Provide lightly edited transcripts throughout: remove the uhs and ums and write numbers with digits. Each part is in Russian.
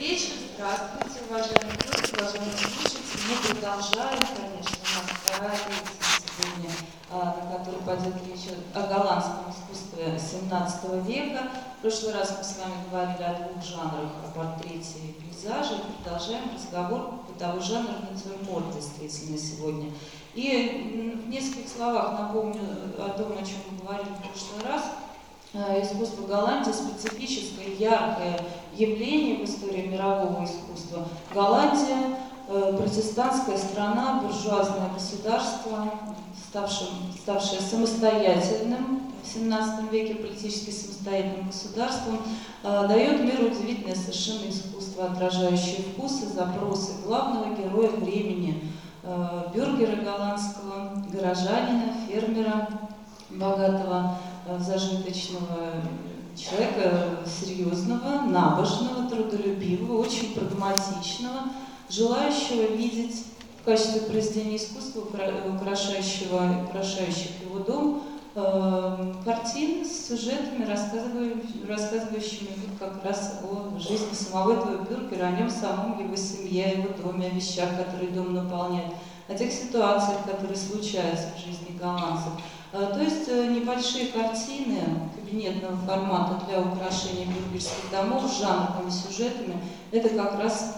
вечер. Здравствуйте, уважаемые гости, уважаемые слушатели. Мы продолжаем, конечно, у нас вторая лекция сегодня, на которой пойдет речь о голландском искусстве XVII века. В прошлый раз мы с вами говорили о двух жанрах, о портрете и пейзаже. Продолжаем разговор по того жанру натюрморт, действительно, сегодня. И в нескольких словах напомню о том, о чем мы говорили в прошлый раз. Искусство Голландии специфическое, яркое явление в истории мирового искусства. Голландия протестантская страна, буржуазное государство, ставшее самостоятельным в XVII веке, политически самостоятельным государством, дает миру удивительное совершенно искусство, отражающее вкусы, запросы главного героя времени, бюргера голландского, горожанина, фермера, богатого, зажиточного человека, серьезного, набожного, трудолюбивого, очень прагматичного, желающего видеть в качестве произведения искусства, украшающих его дом, картины с сюжетами, рассказывающими как раз о жизни самого этого бюргера, о нем самом, его семье, о его доме, о вещах, которые дом наполняет, о тех ситуациях, которые случаются в жизни голландцев. То есть небольшие картины кабинетного формата для украшения бюргерских домов с жанровыми сюжетами – это как раз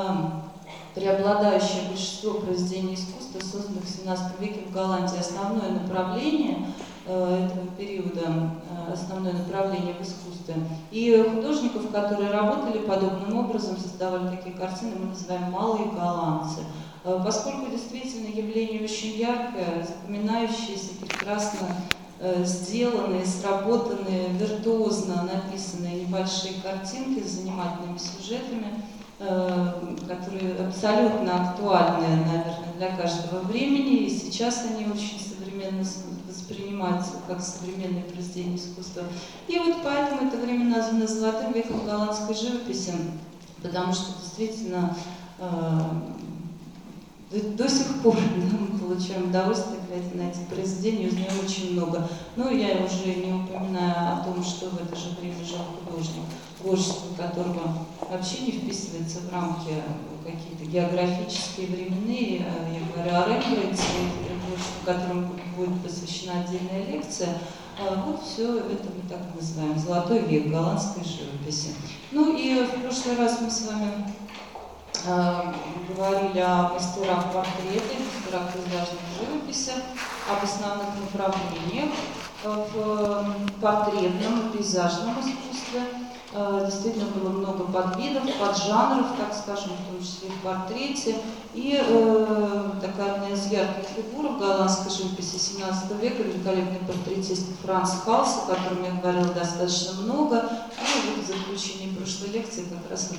преобладающее большинство произведений искусства, созданных в XVII веке в Голландии. Основное направление этого периода, основное направление в искусстве. И художников, которые работали подобным образом, создавали такие картины, мы называем малые голландцы. Поскольку действительно явление очень яркое, запоминающееся, прекрасно сделанные, сработанные, виртуозно написанные небольшие картинки с занимательными сюжетами, которые абсолютно актуальны, наверное, для каждого времени, и сейчас они очень современно воспринимаются как современные произведения искусства. И вот поэтому это время названо золотым веком голландской живописи, потому что действительно до сих пор мы получаем удовольствие, глядя на эти произведения, узнаем очень много. Но я уже не упоминаю о том, что в это же время жил художник, творчество которого вообще не вписывается в рамки какие-то географические, временные. Я говорю о Рембрандте, которому будет посвящена отдельная лекция. Вот все это мы так называем золотой век голландской живописи. Ну и в прошлый раз мы с вами говорили о мастерах портрета, мастерах пейзажной живописи, об основных направлениях в портретном и пейзажном искусстве. Действительно было много подвидов, поджанров, так скажем, в том числе в портрете. И такая одна из ярких фигур в голландской живописи XVII века, великолепный портретист Франц Халс, о котором я говорила достаточно много. И вот в заключении прошлой лекции как раз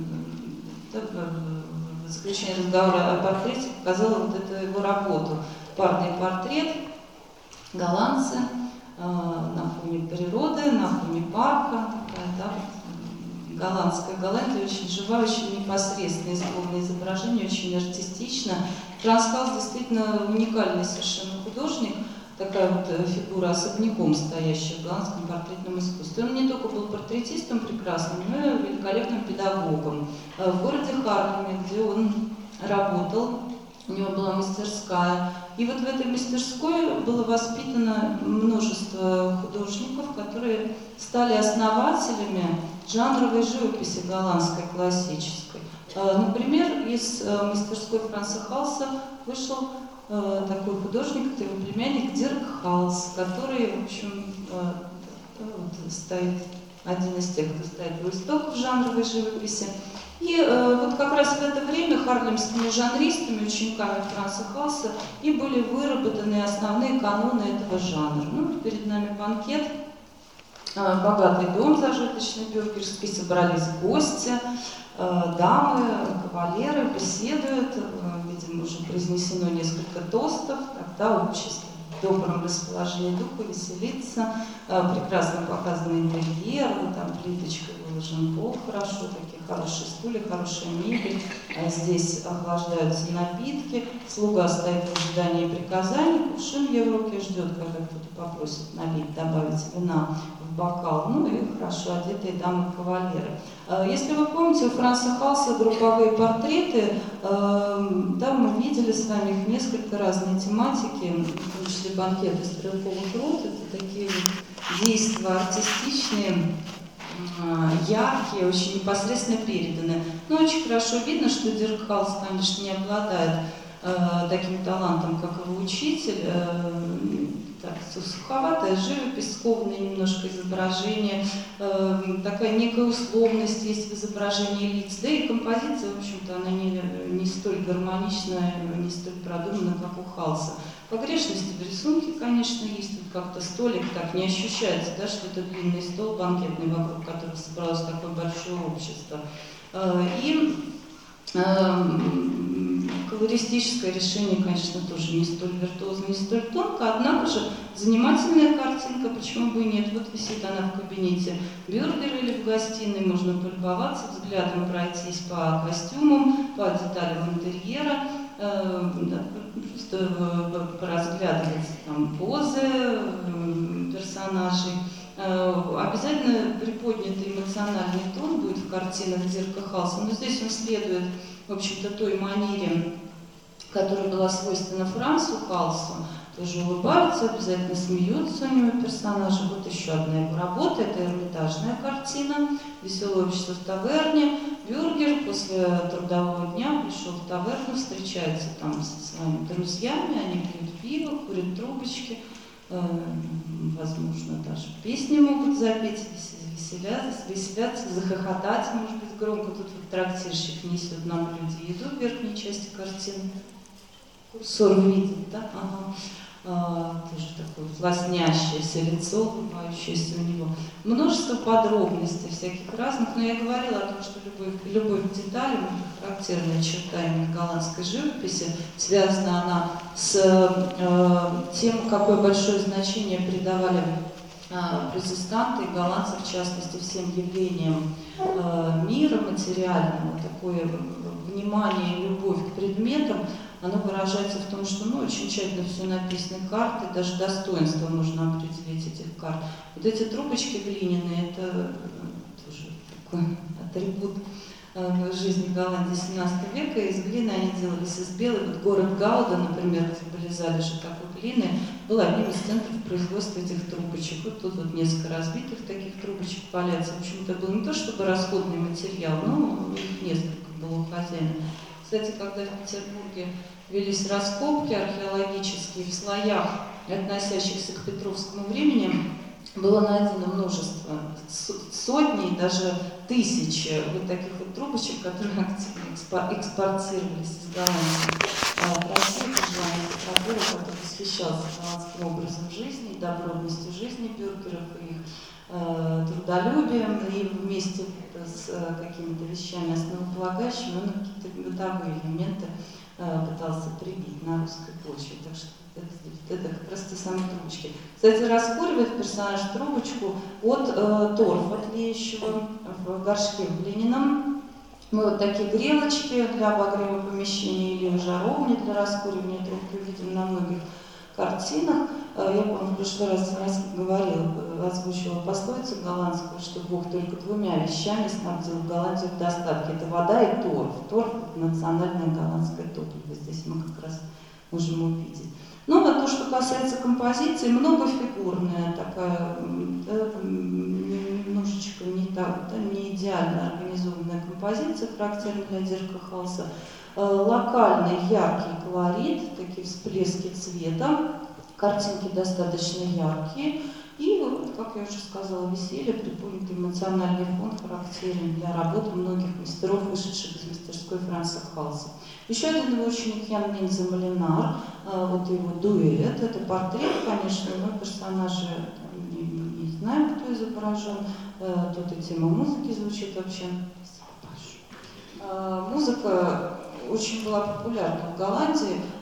в заключение разговора о портрете показала вот эту его работу. Парный портрет, голландцы на фоне природы, на фоне парка. Голландская Голландия очень живая, очень непосредственно изображенное изображение, очень артистично. Франц Халс действительно уникальный совершенно художник, такая вот фигура, особняком стоящая в голландском портретном искусстве. Он не только был портретистом прекрасным, но и великолепным педагогом. В городе Харлеме, где он работал, у него была мастерская. И вот в этой мастерской было воспитано множество художников, которые стали основателями жанровой живописи голландской классической. Например, из мастерской Франца Халса вышел такой художник, это его племянник Дирк Халс, который, в общем, стоит, один из тех, кто стоит у истоков жанровой живописи. И вот как раз в это время харлемскими жанристами, учениками Франца Халса, и были выработаны основные каноны этого жанра. Ну, перед нами банкет, богатый дом зажиточный, бюргерский, собрались гости, дамы, кавалеры беседуют, видимо, уже произнесено несколько тостов, тогда общество в добром расположении духа, веселится, прекрасно показан интерьер, вот там плиточкой выложен пол хорошо, такие хорошие стулья, хорошая мебель. Здесь охлаждаются напитки, слуга стоит в ожидании приказаний, кувшин в его руке ждет, когда кто-то попросит налить, добавить вина в бокал, ну и хорошо одетые дамы-кавалеры. Если вы помните, у Франца Халса групповые портреты, там мы видели с вами их несколько разной тематики, в том числе банкеты стрелковых рот, это такие действия артистичные, яркие, очень непосредственно переданы. Но очень хорошо видно, что Дирк Халс, конечно, не обладает таким талантом, как его учитель. Так, суховатая живопись, скованное немножко изображение, такая некая условность есть в изображении лиц, да и композиция, в общем-то, она не столь гармоничная, не столь продумана, как у Халса. Погрешности в рисунке, конечно, есть, тут как-то столик так не ощущается, да, что это длинный стол банкетный, вокруг которого собралось такое большое общество. И колористическое решение, конечно, тоже не столь виртуозно, не столь тонко, однако же занимательная картинка, почему бы и нет. Вот висит она в кабинете Бюргера или в гостиной, можно полюбоваться, взглядом пройтись по костюмам, по деталям интерьера, просто поразглядывать там позы персонажей. Обязательно приподнятый эмоциональный тон будет в картинах Дирка Халса, но здесь он следует, в общем-то, той манере, которая была свойственна Францу Халсу, тоже улыбаются, обязательно смеются у него персонажи. Вот еще одна его работа, это Эрмитажная картина, «Веселое общество в таверне». Бюргер после трудового дня пришел в таверну, встречается там со своими друзьями, они пьют пиво, курят трубочки, возможно, даже песни могут запеть, веселяться, захохотать, может быть, громко. Тут вот трактирщик несет на блюде еду в верхней части картины. Курсор видит, да? Ага. Тоже такое лоснящееся лицо, улыбающееся у него. Множество подробностей всяких разных, но я говорила о том, что любовь к деталям — характерная черта именно голландской живописи. Связана она с тем, какое большое значение придавали протестанты и голландцы, в частности, всем явлениям мира материального. Такое внимание и любовь к предметам, оно выражается в том, что очень тщательно все написано, карты, даже достоинство можно определить этих карт. Вот эти трубочки глиняные, это тоже такой атрибут жизни Голландии 17 века. Из глины они делались из белой. Вот город Гауда, например, где были залежи такой глины, был одним из центров производства этих трубочек. Вот тут вот несколько разбитых таких трубочек валяется. В общем-то, был не то чтобы расходный материал, но их несколько было у хозяина. Кстати, когда в Петербурге велись раскопки археологические в слоях, относящихся к Петровскому времени, было найдено множество, сотни, даже тысячи вот таких вот трубочек, которые активно экспортировались из Голландии в Россию, по желанию Петрогора, который восхищался голландским образом жизни, добротностью жизни бюргеров и их трудолюбием, и вместе с какими-то вещами основополагающими он какие-то бытовые элементы пытался прибить на русской почве. Так что это как раз те самые трубочки. Кстати, раскуривает персонаж трубочку от торфа тлеющего в горшке в глиняном. Мы вот такие грелочки для обогрева помещения или жаровни для раскуривания трубки видим на многих картинах. Я, по-моему, в прошлый раз озвучила пословицу голландскую, что Бог только двумя вещами снабдил Голландию в достатке. Это вода и торф. Торф – это национальное голландское топливо. Здесь мы как раз можем увидеть. Ну, а то, что касается композиции, многофигурная такая, немножечко не идеально организованная композиция, характерная для Дирка Халса. Локальный яркий колорит, такие всплески цвета, картинки достаточно яркие. И, вот, как я уже сказала, веселье, приподнятый эмоциональный фон характерен для работы многих мастеров, вышедших из мастерской Франца Халса. Еще один его ученик Ян Минзе Малинар, вот его дуэт, это портрет, конечно, но персонажи не знаем, кто изображен. Тут и тема музыки звучит вообще. Музыка очень была популярна в Голландии.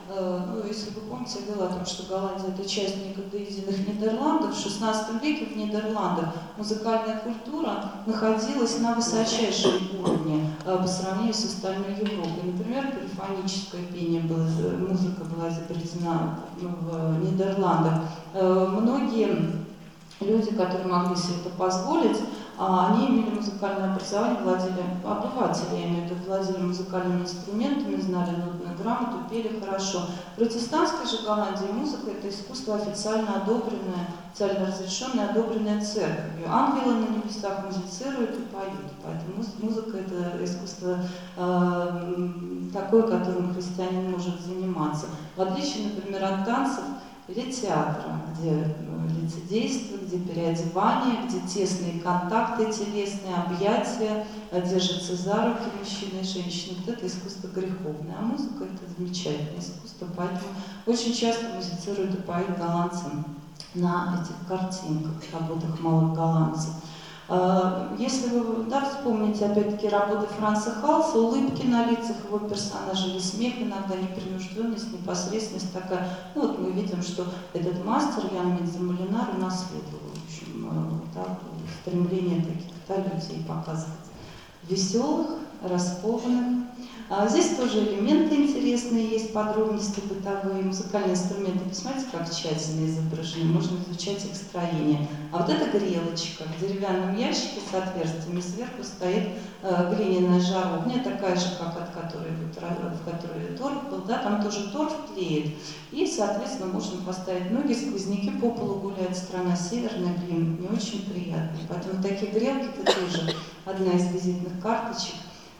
ну, если вы помните, я говорила о том, что Голландия – это часть некогда единых Нидерландов. В XVI веке в Нидерландах музыкальная культура находилась на высочайшем уровне по сравнению с остальной Европой. Например, полифоническое пение музыка была изобретена в Нидерландах. Многие люди, которые могли себе это позволить, они имели музыкальное образование, обыватели, я имею в виду, владели музыкальными инструментами, знали нотную грамоту, пели хорошо. В протестантской же Голландии музыка – это искусство официально одобренное, официально разрешенное, одобренное церковью. Ангелы на небесах музицируют и поют, поэтому музыка – это искусство такое, которым христианин может заниматься. В отличие, например, от танцев или театра, где лицедейство, где переодевание, где тесные контакты телесные, объятия, держатся за руки мужчины и женщины. Вот это искусство греховное, а музыка – это замечательное искусство, поэтому очень часто музицируют и поют голландцы на этих картинках, работах малых голландцев. Если вы вспомните, опять-таки, работы Франца Халса, улыбки на лицах его персонажей, или смех иногда, непринужденность, непосредственность такая. Ну вот мы видим, что этот мастер Ян Минза-Молинар унаследовал, в общем, стремление таких-то людей показывать. Веселых, раскованных. Здесь тоже элементы интересные есть, подробности бытовые, музыкальные инструменты. Посмотрите, как тщательно изображены, можно изучать их строение. А вот эта грелочка в деревянном ящике с отверстиями, сверху стоит глиняная жаровня, такая же, как в которой торф был, да, там тоже торф тлеет. И, соответственно, можно поставить ноги, сквозняки по полу гуляют, страна северная, климат не очень приятный. Поэтому такие грелки – это тоже одна из визитных карточек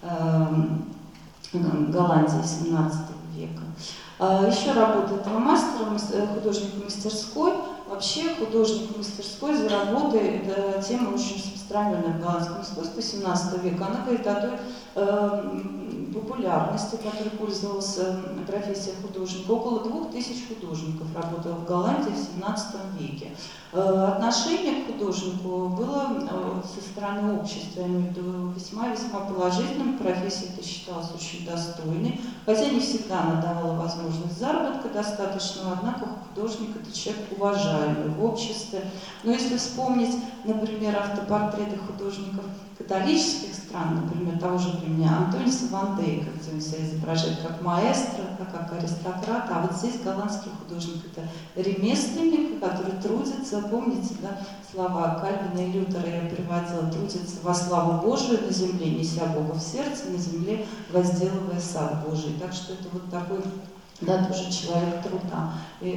Голландии XVII века. Еще работа этого мастера, художник мастерской. Вообще художник мастерской за работой – это тема очень распространенная в голландском искусстве XVII века. Она говорит о той популярности, которой пользовалась профессия художника. Около 2000 художников работало в Голландии в XVII веке. Отношение к художнику было со стороны общества, я имею в виду, весьма-весьма положительным. Профессия эта считалась очень достойной, хотя не всегда она давала возможность заработка достаточного, однако художник – это человек уважаемый в обществе. Но если вспомнить, например, автопортреты художников католических стран, например, того же времени Антониса ван Дейка, где он себя изображает как маэстро, как аристократ, а вот здесь голландский художник – это ремесленник, который трудится, помните, да, слова Кальвина и Лютера я приводила, трудится во славу Божию на земле, неся Бога в сердце, на земле возделывая сад Божий. Так что это вот такой, да, тоже человек труда.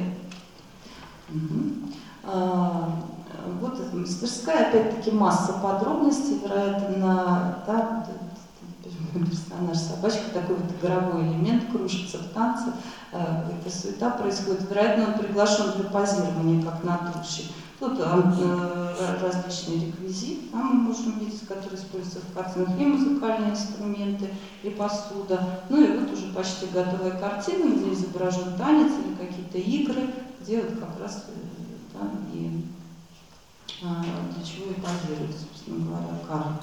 Вот эта мастерская, опять-таки масса подробностей, вероятно, да, персонаж собачка, такой вот игровой элемент, кружится в танце, какая-то суета происходит. Вероятно, он приглашен для позирования, как натурщик. Тут различные реквизиты, там мы можем видеть, которые используются в картинах, и музыкальные инструменты, и посуда. Ну и вот уже почти готовая картина, где изображен танец или какие-то игры, где вот как раз, да, и для чего и позирует, собственно говоря,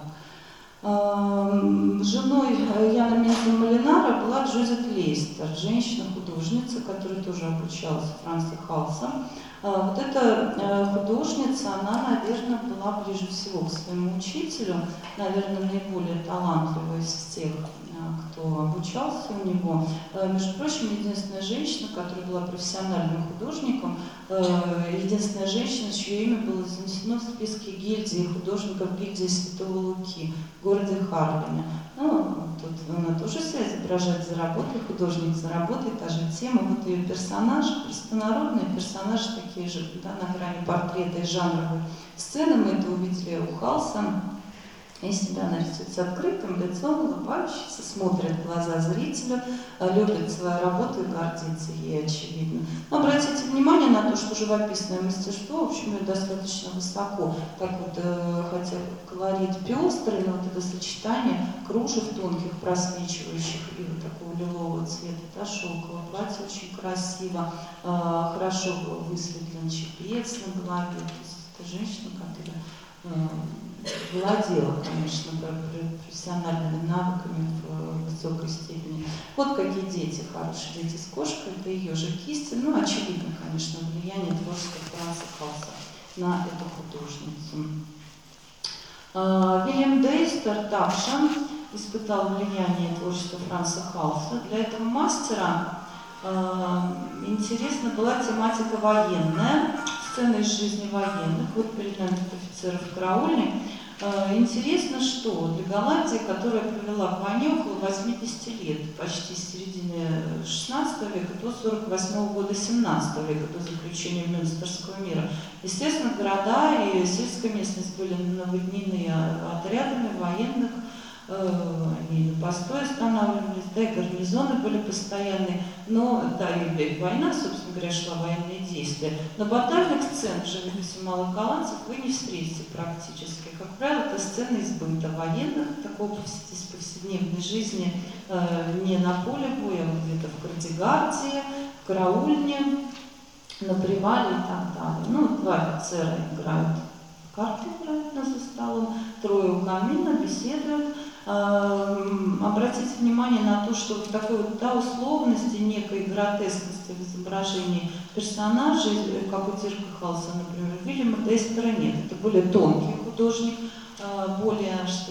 Карл. Женой Яна Минза-Молинара была Джудит Лейстер, женщина-художница, которая тоже обучалась у Франца Халса. Вот эта художница, она, наверное, была ближе всего к своему учителю, наверное, наиболее талантливая из всех, кто обучался у него. Между прочим, единственная женщина, которая была профессиональным художником, единственная женщина, чье имя было занесено в списке гильдии художников гильдии Святого Луки в городе Харлеме. Ну, тут она тоже себя изображает за работой, художник за работой, та же тема. Вот ее персонажи, простонародные персонажи, такие же, да, на грани портрета и жанровой сцены. Мы это увидели у Халса. И себя она рисует с открытым лицом, улыбающийся, смотрит в глаза зрителю, любит свою работу и гордится ей, очевидно. Но обратите внимание на то, что живописное мастерство, в общем, достаточно высоко. Так вот, хотя колорит пестрый, но вот это сочетание кружев тонких, просвечивающих и вот такого лилового цвета, да, шелкового платья очень красиво, хорошо высветлен чепец на голове. То есть это женщина, которая владела, конечно, профессиональными навыками в высокой степени. Вот какие дети, хорошие дети с кошкой, это ее же кисти. Ну, очевидно, конечно, влияние творчества Франца Халса на эту художницу. Вильям Дейстер также испытал влияние творчества Франца Халса. Для этого мастера интересна была тематика военная, сцены из жизни военных. Вот перед нами офицеров караульной. Интересно, что для Голландии, которая провела к войне около 80 лет, почти с середины XVI века до 48 года 17 века, до заключения Мюнстерского мира, естественно, города и сельская местность были наводнены отрядами военных, они на постой останавливались, да, и гарнизоны были постоянные, но, да, и война, собственно говоря, шла, военные действия. Но батальных сцен в живописи малых голландцев вы не встретите практически. Как правило, это сцены из быта военных, такого из повседневной жизни, не на поле боя, а где-то в Кардигарде, в караульне, на привале и так далее. Ну, два офицера играют в карты, играют за столом, трое у камина, беседуют. Обратите внимание на то, что в такой вот, да, условности, некой гротескности в изображении персонажей, как у Дирка Халса, например, Вильяма Дейстера нет. Это более тонкий художник, более, что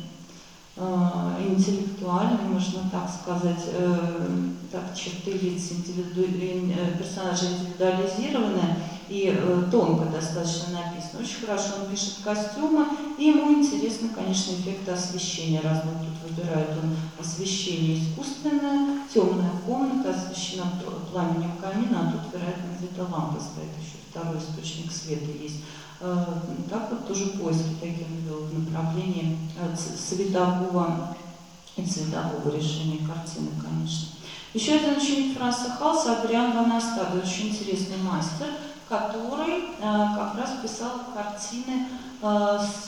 ли, интеллектуальный, можно так сказать, так, черты лиц персонажа индивидуализированные и тонко достаточно написано. Очень хорошо он пишет костюмы, и ему интересны, конечно, эффекты освещения разные. Тут выбирает он освещение искусственное, темная комната, освещена пламенем камина, а тут, вероятно, где-то лампа стоит, еще второй источник света есть. Так вот тоже поиски такие ввел в направлении светового и цветового решения картины, конечно. Еще один ученик Франца Халса, Адриан ван Остад, очень интересный мастер, который как раз писал картины с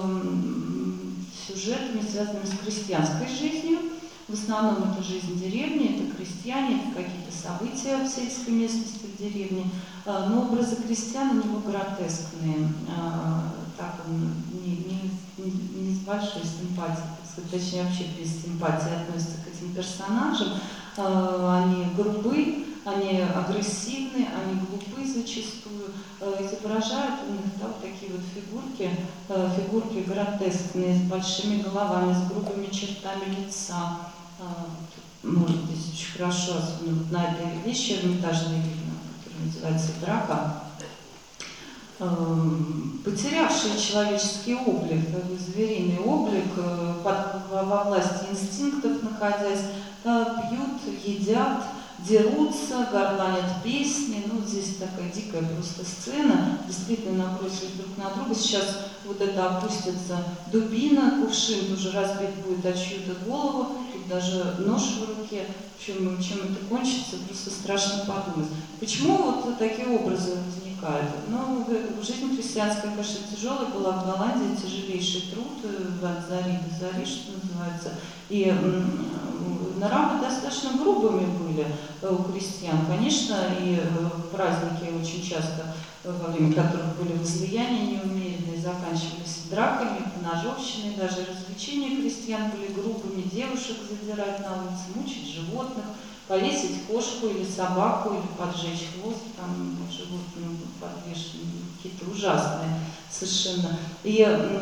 сюжетами, связанными с крестьянской жизнью. В основном это жизнь деревни, это крестьяне, это какие-то события в сельской местности, в деревне. Но образы крестьян у него гротескные. Так он не с большой симпатией, так сказать, точнее вообще без симпатии относится к этим персонажам. Они грубы, они агрессивны, они глупы зачастую. Изображают у них, да, вот такие вот фигурки гротескные, с большими головами, с грубыми чертами лица. Может, здесь очень хорошо, особенно вот на этой вещи эрмитажной видно, которая называется «Драка», потерявшие человеческий облик, звериный облик, во власти инстинктов находясь, пьют, едят, дерутся, горланят песни. Ну, здесь такая дикая просто сцена, действительно набросились друг на друга. Сейчас вот это опустится дубина, кувшин уже разбит будет о чью-то голову, тут даже нож в руке. Чем это кончится, просто страшно подумать. Почему вот такие образы возникают? Ну, жизнь христианская, конечно, тяжелая была в Голландии, тяжелейший труд от зари до зари, что называется. И нравы достаточно грубыми были у крестьян. Конечно, и праздники очень часто, во время которых были возлияния неумеренные, заканчивались драками, поножовщиной, даже развлечения крестьян были грубыми, девушек задирать на улице, мучить животных, повесить кошку или собаку, или поджечь хвост, там животным подвешенным, какие-то ужасные совершенно. И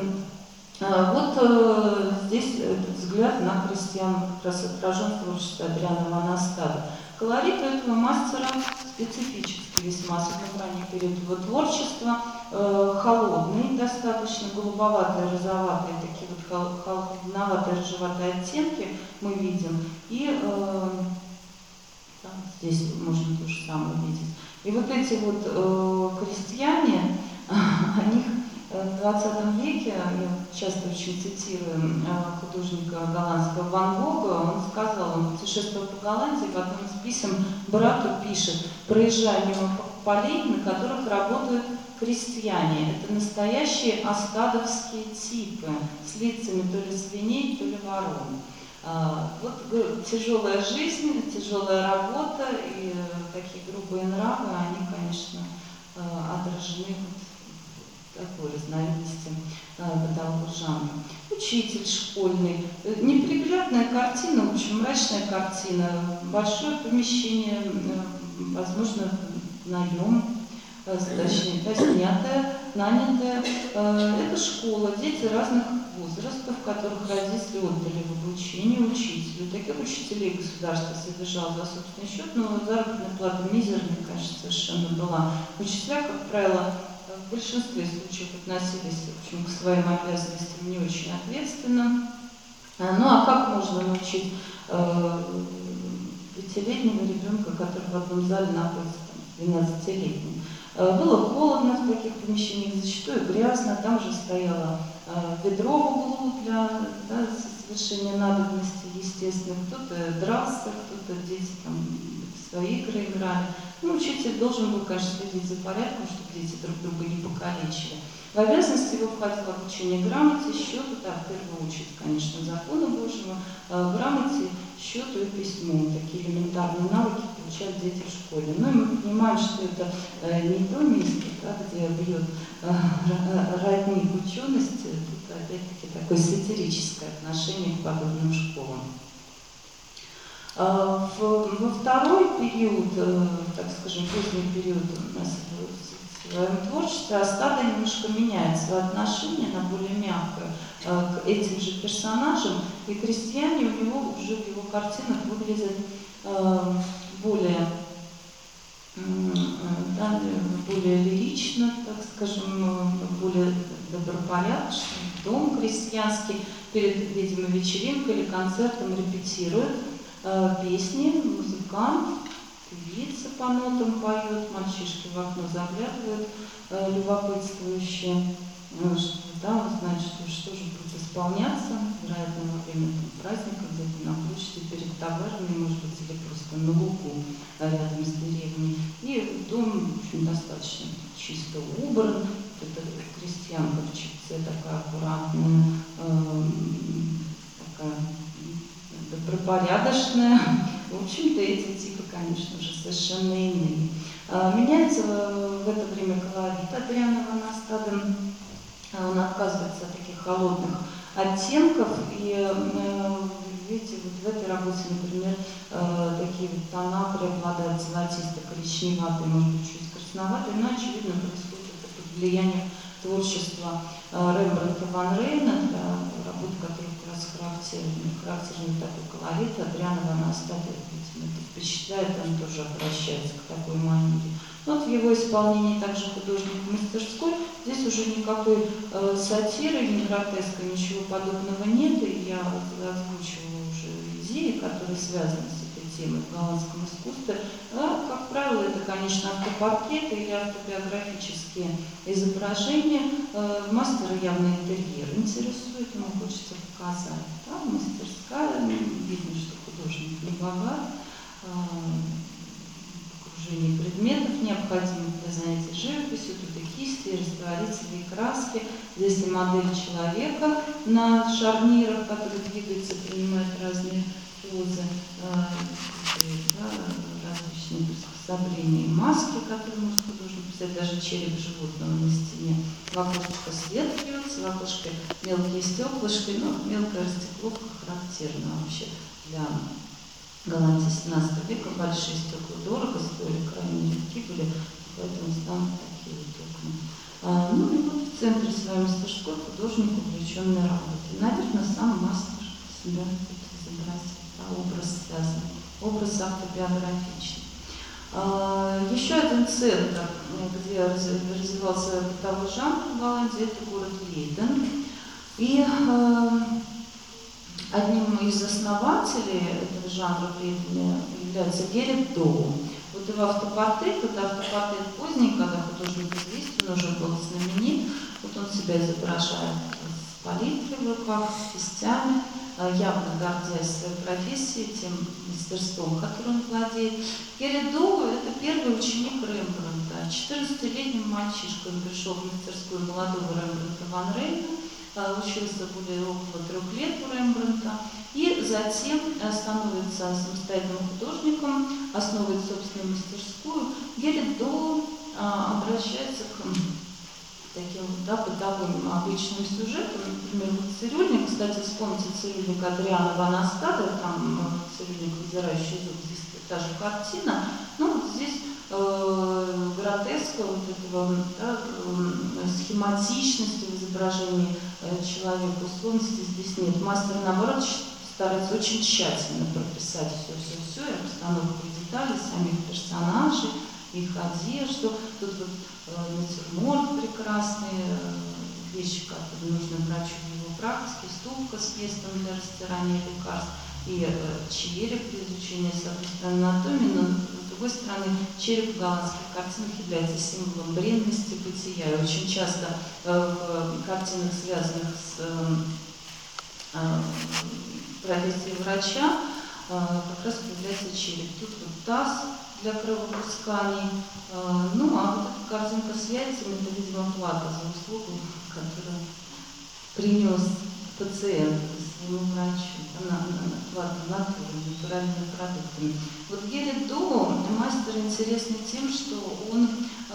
вот здесь этот взгляд на крестьян как раз отражен в творчестве Адриана ван Остада. Колорит у этого мастера специфический весьма, особенно в ранний период его творчества, холодный, достаточно голубоватые, розоватые, такие вот холодноватые, рыжеватые оттенки мы видим. И здесь можно то же самое видеть. И вот эти вот крестьяне, они в 20 веке, я часто очень цитирую художника голландского Ван Гога, он сказал, он путешествовал по Голландии, в одном из писем брату пишет: проезжая мимо полей, на которых работают крестьяне. Это настоящие остадовские типы, с лицами то ли свиней, то ли ворон. Вот тяжелая жизнь, тяжелая работа и такие грубые нравы, они, конечно, отражены такой разновидности бытового жанра. Учитель школьный. Неприглядная картина, очень мрачная картина. Большое помещение, возможно, наем, точнее, снятая, нанятая. Это школа, дети разных возрастов, которых родители отдали в обучение учителю. Таких учителей государство содержало за собственный счет, но заработная плата мизерная, конечно, совершенно была. Учителя, как правило, в большинстве случаев относились, в общем, к своим обязанностям не очень ответственно. Ну а как можно научить пятилетнего ребенка, который в одном зале находится 12-летним? Было холодно в таких помещениях, зачастую грязно, там же стояло ведро в углу для совершения надобностей естественных. Кто-то дрался, кто-то дети там в свои игры играли. Ну, учитель должен был, конечно, следить за порядком, чтобы дети друг друга не покалечили. В обязанности его входило обучение грамоте, счету, в первую очередь, конечно, закону Божьему, грамоте, счету и письму. Такие элементарные навыки получают дети в школе. Ну и мы понимаем, что это не то место, где бьет родник учености, тут опять-таки такое сатирическое отношение к подобным школам. Во второй период, так скажем, поздний период у нас в своем творчестве Астада немножко меняет свое отношение на более мягкое к этим же персонажам, и крестьяне у него уже в его картинах выглядят более лирично, так скажем, более добропорядочно. Дом крестьянский перед, видимо, вечеринкой или концертом репетирует песни, музыкант, певица по нотам поет, мальчишки в окно заглядывают, любопытствующие, да, значит, что же будет исполняться, вероятно, во время праздника где-то на площади перед таверной, может быть, или просто на лугу рядом с деревней. И дом очень достаточно чисто убран, это крестьянка в чипце такая аккуратная, такая добропорядочная. В общем-то, эти типы, конечно же, совершенно иные. Меняется в это время колорит Адриана ван Астаде. Он отказывается от таких холодных оттенков. И видите, вот в этой работе, например, такие вот тона преобладают золотисто-коричневатые, может быть, чуть красноватые, но очевидно происходит это под влиянием творчества Рембрандта ван Рейна, для работы, которая как раз характерный такой колорит. Адриана ван Астаде, видимо, это впечатляет, он тоже обращается к такой манере. Но вот в его исполнении также художник мастерской. Здесь уже никакой сатиры, ни гротеска, ничего подобного нет. И я озвучивала уже идеи, которые связаны с этой темой в голландском искусстве. Как правило, это, конечно, автопортреты или автобиографические изображения. Мастера явно интерьер интересует, ему хочется показать. Да, мастерская, видно, что художник не богат. Окружение предметов, необходимых для занятий живописью, тут и кисти, и растворители, и краски. Здесь и модель человека на шарнирах, который двигается, принимает разные позы, различные приспособления, маски, которые может художник писать, даже череп животного на стене. В окошко свет бьется, в окошке мелкие стеклышки, но мелкая растекловка характерна вообще для Голландии 17 века. Большие стекла дорого стоили, крайне редки были, поэтому станут такие вот окна. Ну и вот в центре своей мастерской художник, увлеченный работой. Наверное, сам мастер себя изобразил, образ связан, образ автобиографичный. Еще один центр, где развивался бытовой жанр в Голландии, это город Лейден. И одним из основателей этого жанра в Лейдене является Геррит Доу. Вот его автопортрет, это автопортрет поздний, когда художник известен, уже был знаменит. Вот он себя изображает с палитрой в руках, с кистями, явно гордясь своей профессией, тем мастерством, которым он владеет. Геррит Доу – это первый ученик Рембрандта. 14-летним мальчишкой он пришел в мастерскую молодого Рембрандта ван Рейна, учился около 3 лет у Рембрандта, и затем становится самостоятельным художником, основывает собственную мастерскую. Геррит Доу обращается к таким, да, бытовым обычным сюжетом. Например, вот цирюльник, кстати, вспомните цирюльник Адриана ван Астада, там цирюльник, выдирающий зуб, здесь та же картина. Ну, вот здесь гротеска вот этого, да, схематичности в изображении человека, условности здесь нет. Мастер, наоборот, старается очень тщательно прописать все, и обстановку деталей самих персонажей, их одежду. Тут вот натюрморт прекрасные вещи, которые нужны врачу в его практике, ступка с местом для растирания лекарств и череп для изучения, с одной стороны, анатомии, но с другой стороны, череп в голландских картинах является символом бренности бытия. И очень часто в картинах, связанных с профессией врача, как раз появляется череп. Тут вот таз для кровопусканий. Ну, а вот эта картинка с яйцами, это, видимо, плата за услугу, которую принес пациент своему врачу. Плата натуральными продуктами. Вот Геррит Доу, мастер, интересный тем, что он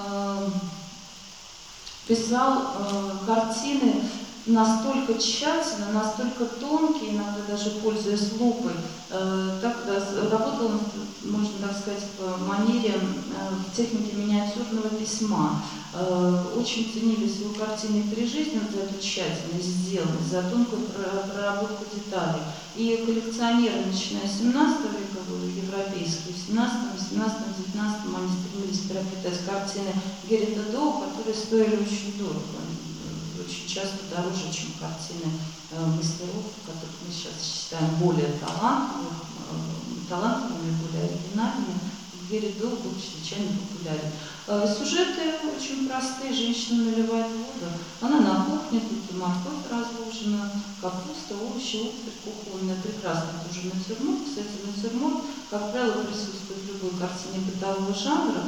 писал картины настолько тщательно, настолько тонкие, иногда даже пользуясь лупой. Работал, можно так сказать, в манере, в технике миниатюрного письма. Очень ценились его картины при жизни за эту тщательность сделанность, за тонкую проработку деталей. И коллекционеры, начиная с 17 века, европейские, в 17, 18, 19 они стремились приобретать картины Геррита Доу, которые стоили очень дорого. Очень часто дороже, чем картины мастеров, которых мы сейчас считаем более талантливыми, более оригинальными. Геррит Доу был чрезвычайно популярен. Сюжеты очень простые. Женщина наливает воду. Она на кухне, тут морковь разложена, капуста, овощи, опухоль кухонная. Прекрасный тоже натюрморт. Кстати, натюрморт, как правило, присутствует в любой картине бытового жанра.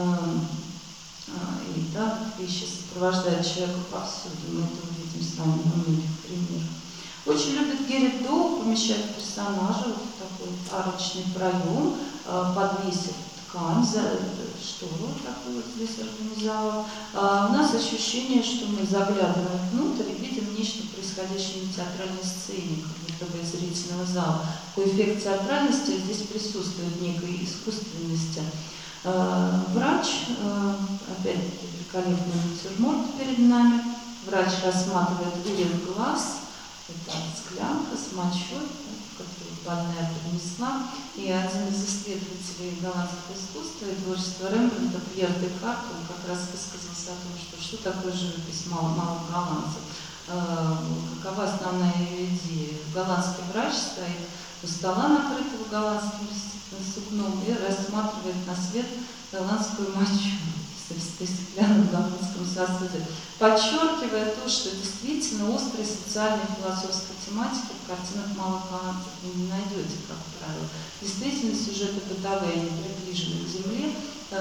И да, вещи сопровождают человека повсюду. Мы это увидим с вами на многих примерах. Очень любит Геррит Доу помещать персонажа вот в такой арочный проем, подвесив ткань, штору такую вот здесь организовал. У нас ощущение, что мы заглядываем внутрь и видим нечто происходящее на театральной сцене, как будто бы из зрительного зала. Такой эффект театральности здесь присутствует, некой искусственности. Врач, опять-таки великолепный натюрморт перед нами. Врач рассматривает урин глаз. Это склянка с мочой, которую больная принесла. И один из исследователей голландского искусства и творчества Рембрандта, Пьер де Карт, он как раз высказался о том, что такое живопись малых голландцев. Какова основная ее идея? Голландский врач стоит у стола, накрытого голландским сукном, и рассматривает на свет голландскую мочу в стеклянном голландском сосуде, подчеркивая то, что действительно острой социальной и философской тематики в картинах малых голландцев вы не найдете, как правило. Действительно, сюжеты бытовые, они приближены к земле,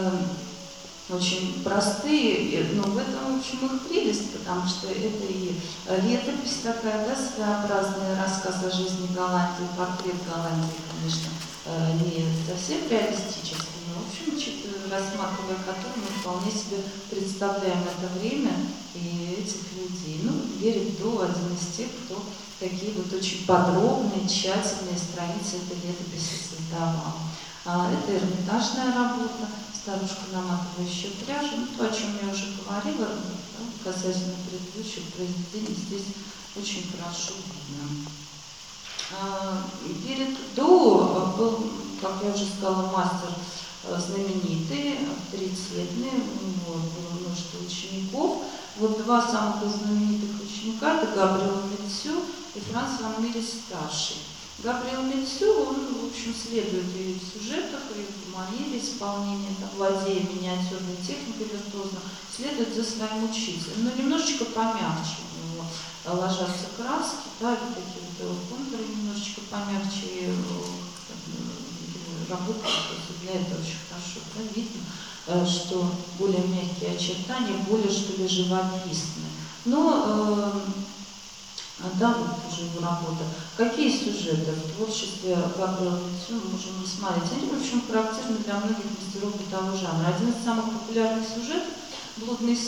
очень простые, но в этом, в общем, их прелесть, потому что это и летопись такая, да, своеобразный рассказ о жизни Голландии, портрет Голландии, конечно, не совсем реалистический, но, в общем, рассматривая который, мы вполне себе представляем это время и этих людей. Ну, Геррит Доу один из тех, кто такие вот очень подробные, тщательные страницы этой летописи создавал. Это эрмитажная работа, старушка, наматывающая пряжу, ну, то, о чем я уже говорила, да, касательно предыдущих произведений, здесь очень хорошо видно. Геррит Доу был, как я уже сказала, мастер знаменитый, авторитетный, у него было множество учеников. Вот два самых знаменитых ученика – это Габриэл Метсю и Франц ван Мирис старший. Габриэл Метсю, он, в общем, следует и в сюжетах, и в манере исполнения, владея миниатюрной техникой виртуозно, следует за своим учителем, но немножечко помягче у него ложатся краски, да, такие вот контуры немножечко помягче, и работа для этого очень хорошо, да, видно, что более мягкие очертания, более, что ли, живописные. Но да, вот уже его работа. Какие сюжеты в творчестве Габриэла Метсю мы можем рассмотреть? Они, в общем, характерны для многих мастеров бытового жанра. Один из самых популярных сюжетов – «Блудный сын».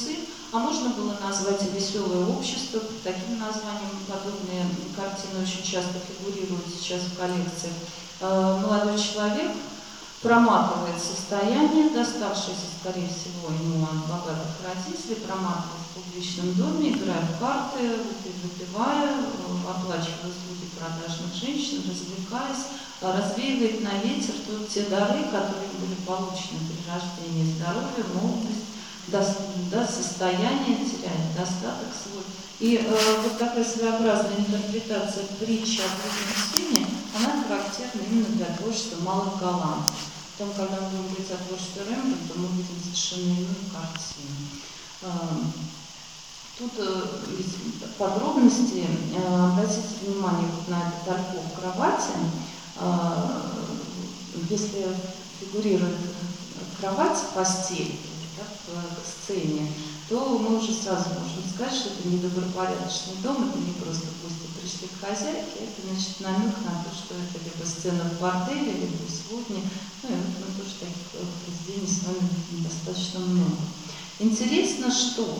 а можно было назвать «Веселое общество». Под таким названием подобные картины очень часто фигурируют сейчас в коллекциях. Молодой человек проматывает состояние, доставшееся, скорее всего, ему от богатых родителей, проматывает в публичном доме, играя в карты, выпивая, оплачивая услуги продажных женщин, развлекаясь, развеивает на ветер те дары, которые были получены при рождении: здоровье, молодость, состояние, теряет достаток свой. И вот такая своеобразная интерпретация притчи о блудном сыне, она характерна именно для творчества малых голландцев. Потом, когда мы будем говорить о творчестве Рембрандта, мы видим совершенно иную картину. Тут подробности, обратите внимание вот на этот альков кровати. Если фигурирует кровать, постель, в сцене, то мы уже сразу можем сказать, что это недобропорядочный дом, это не просто гости пришли к хозяйке, это, значит, намек на то, что это либо сцена в борделе, либо в сводне. Ну и вот мы тоже таких произведений с вами видим достаточно много. Интересно, что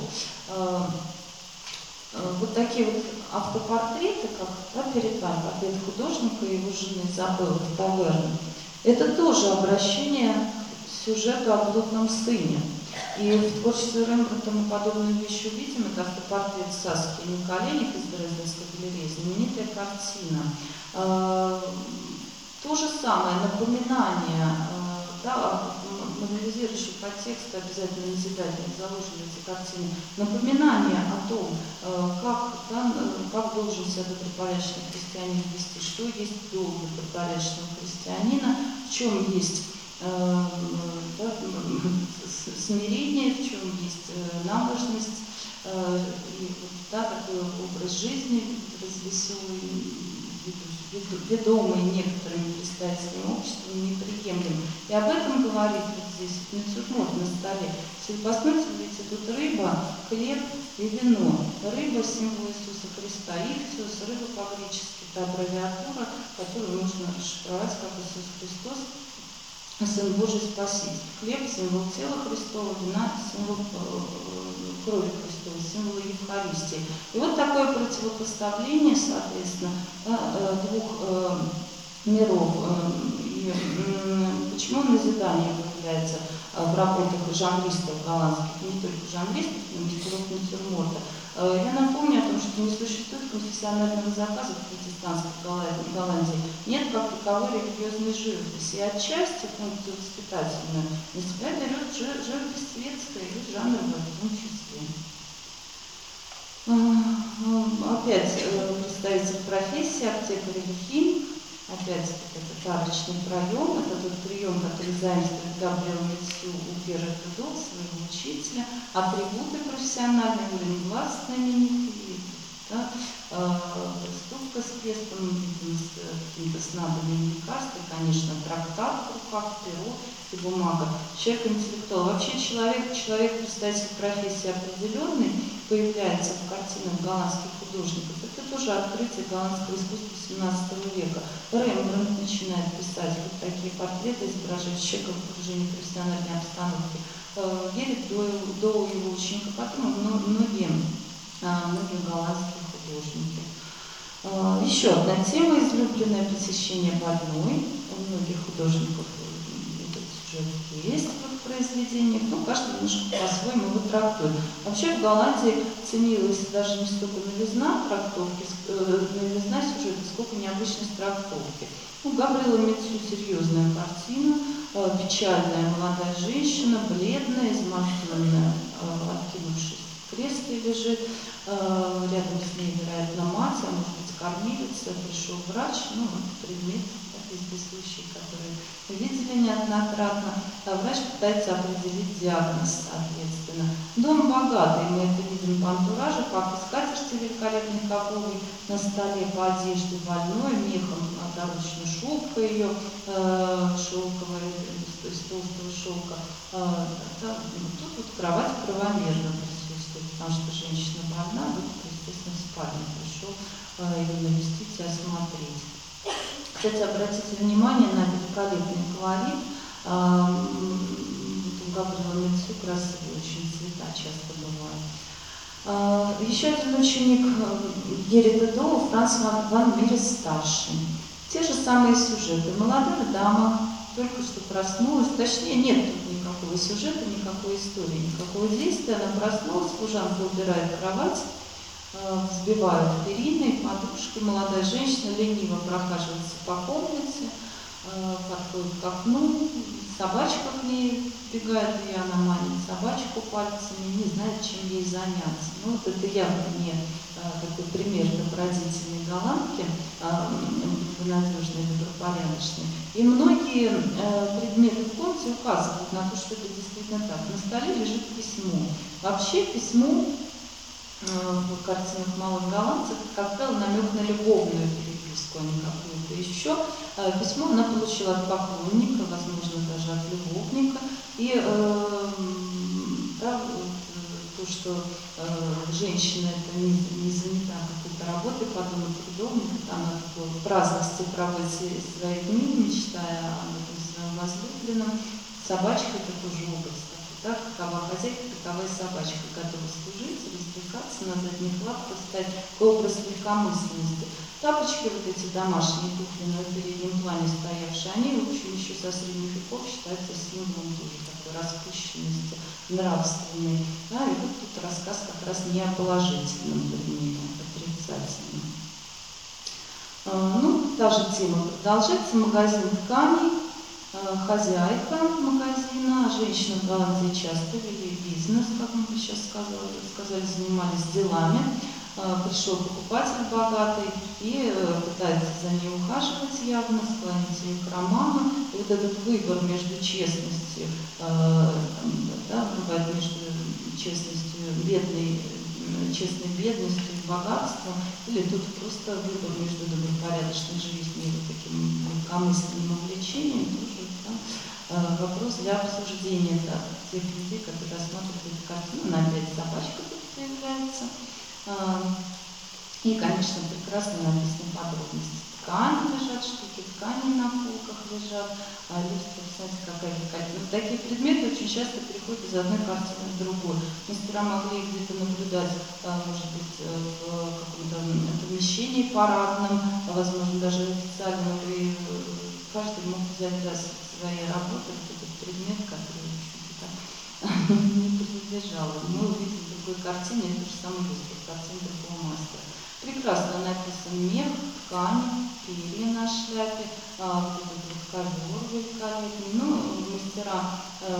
вот такие вот автопортреты, как перед вами, портрет художника и его жены Изабеллы в таверне, это тоже обращение к сюжету о блудном сыне. И в творчестве Рембрандта мы подобную вещь увидим. Это автопортрет Саски Николеник из Дрезденской галереи, знаменитая картина. То же самое напоминание, анализирующий подтекст, обязательно назидательно заложены эти картины, напоминание о том, как должен себя добропорядочный христианин вести, что есть долг добропорядочного христианина, в чем есть смирение, в чем есть набожность, и такой образ жизни развеселый, ведомый некоторыми представителями общества, неприемлем. И об этом говорит вот здесь натюрморт на столе. Если вы посмотрите, видите, тут рыба, хлеб и вино. Рыба — символ Иисуса Христа, ихтиос, рыба по-гречески, это аббревиатура, которую можно расшифровать как Иисус Христос, Сын Божий Спаситель. Хлеб — символ тела Христова, вина — символ крови Христовой, символ Евхаристии. И вот такое противопоставление, соответственно, двух миров. И почему назидание появляется в работах жанристов голландских, не только жанристов, но и мастеров натюрморта. Я напомню о том, что не существует конфессионального заказа в протестантской Голландии. Нет как таковой религиозной живописи. И отчасти функцию воспитательную на себя берет живопись светская и жанровая в том числе. Опять представитель профессии, аптекарь Вихин. Опять это арочный проем, это тот прием, который заимствует Габриэл Метсю у первых трудов своего учителя. Атрибуты профессиональные, глаз знаменитый, ступка с крестом, с каким-то снадобьем лекарства, конечно, трактат в руках, перо и бумага. Человек интеллектуал. Вообще человек, представитель профессии определенный, появляется в картинах голландских художников. Это тоже открытие голландского искусства XVII века. Рембрандт начинает писать вот такие портреты, изображающие человека в окружении профессиональной обстановки. Верит до его ученика, потом многие голландские художники. Еще одна тема, излюбленное посещение больной. У многих художников этот сюжет есть в их произведениях, но каждый немножко по-своему его трактует. Вообще в Голландии ценилась даже не столько новизна трактовки, новизна сюжета, сколько необычность трактовки. Габриэла Метсю серьезная картина, печальная молодая женщина, бледная, изможденная, откинувшись в кресле лежит, рядом с ней, вероятно, мать, а может быть кормилица, пришел врач, предмет вездесущий, который видели неоднократно. Врач пытается определить диагноз, соответственно. Дом богатый, мы это видим по антуражу, как и скатерти великолепной ковровой на столе, по одежде больной, мехом оторочена шубка ее, шелковая, из толстого шелка. Тут вот кровать правомерно присутствует, потому что женщина больна, доктор, естественно, в спальню пришел ее навестить и осмотреть. Кстати, обратите внимание на великолепный колорит. У Габриэла Метсю красивые очень цвета. часто бывает. Еще один ученик Герита Доу, Франц ван Мирес старший. Те же самые сюжеты. Молодая дама только что проснулась, точнее нет тут никакого сюжета, никакой истории, никакого действия. Она проснулась, служанка убирает кровать, взбивают перины, подушки. Молодая женщина лениво прохаживается по комнате, подходит к окну, собачка к ней бегает, и она манит собачку пальцами, не знает, чем ей заняться. Ну, вот это явно не такой пример добродетельной голландки, надежной, добропорядочной. И многие предметы в комнате указывают на то, что это действительно так. На столе лежит письмо. Вообще письмо в картинах малых голландцев, как правило, намек на любовную переписку, а не какую-то еще. Письмо она получила от поклонника, возможно, даже от любовника. И то, что женщина это не занята какой-то работой по дому, трудом, она в праздности проводит свои дни, мечтая об этом своем возлюбленном. Собачка это тоже образ. Так, какова хозяйка, такова и собачка, готова служить, развлекаться, на задних лапках, стать образ легкомысленности. Тапочки вот эти домашние, туфли на переднем плане стоявшие, они, в общем, еще со средних веков считаются символом тоже такой распущенности, нравственной. Да, и вот тут рассказ как раз не о положительном предмете, а отрицательном. Ну, та же тема продолжается. Магазин тканей. Хозяйка магазина, женщины в Голландии часто вели бизнес, как мы сейчас сказали, занимались делами. Пришел покупатель богатый и пытается за ней ухаживать явно, склонить ее к роману. И вот этот выбор между честностью, да, бывает между честностью честной бедностью и богатством, или тут просто выбор между добропорядочной жизнью и вот таким легкомысленным увлечением, тоже да, вопрос для обсуждения тех людей, которые рассматривают эту картину. Опять собачка тут появляется. И, конечно, прекрасно написаны подробности. Ткани лежат, штуки ткани на полках лежат, люстра, кстати, какая великолепная. Такие предметы очень часто переходят из одной картины в другую. Мастера могли где-то наблюдать, может быть, в каком-то помещении парадном, возможно, даже официальном, и каждый мог взять для своей работы этот предмет, который, в общем-то, не принадлежал. Мы увидим в другой картине эту же самую люстру, картину другого мастера. Прекрасно написан мех, ткань, перья на шляпе, вот этот ковер великолепный. Ну, мастера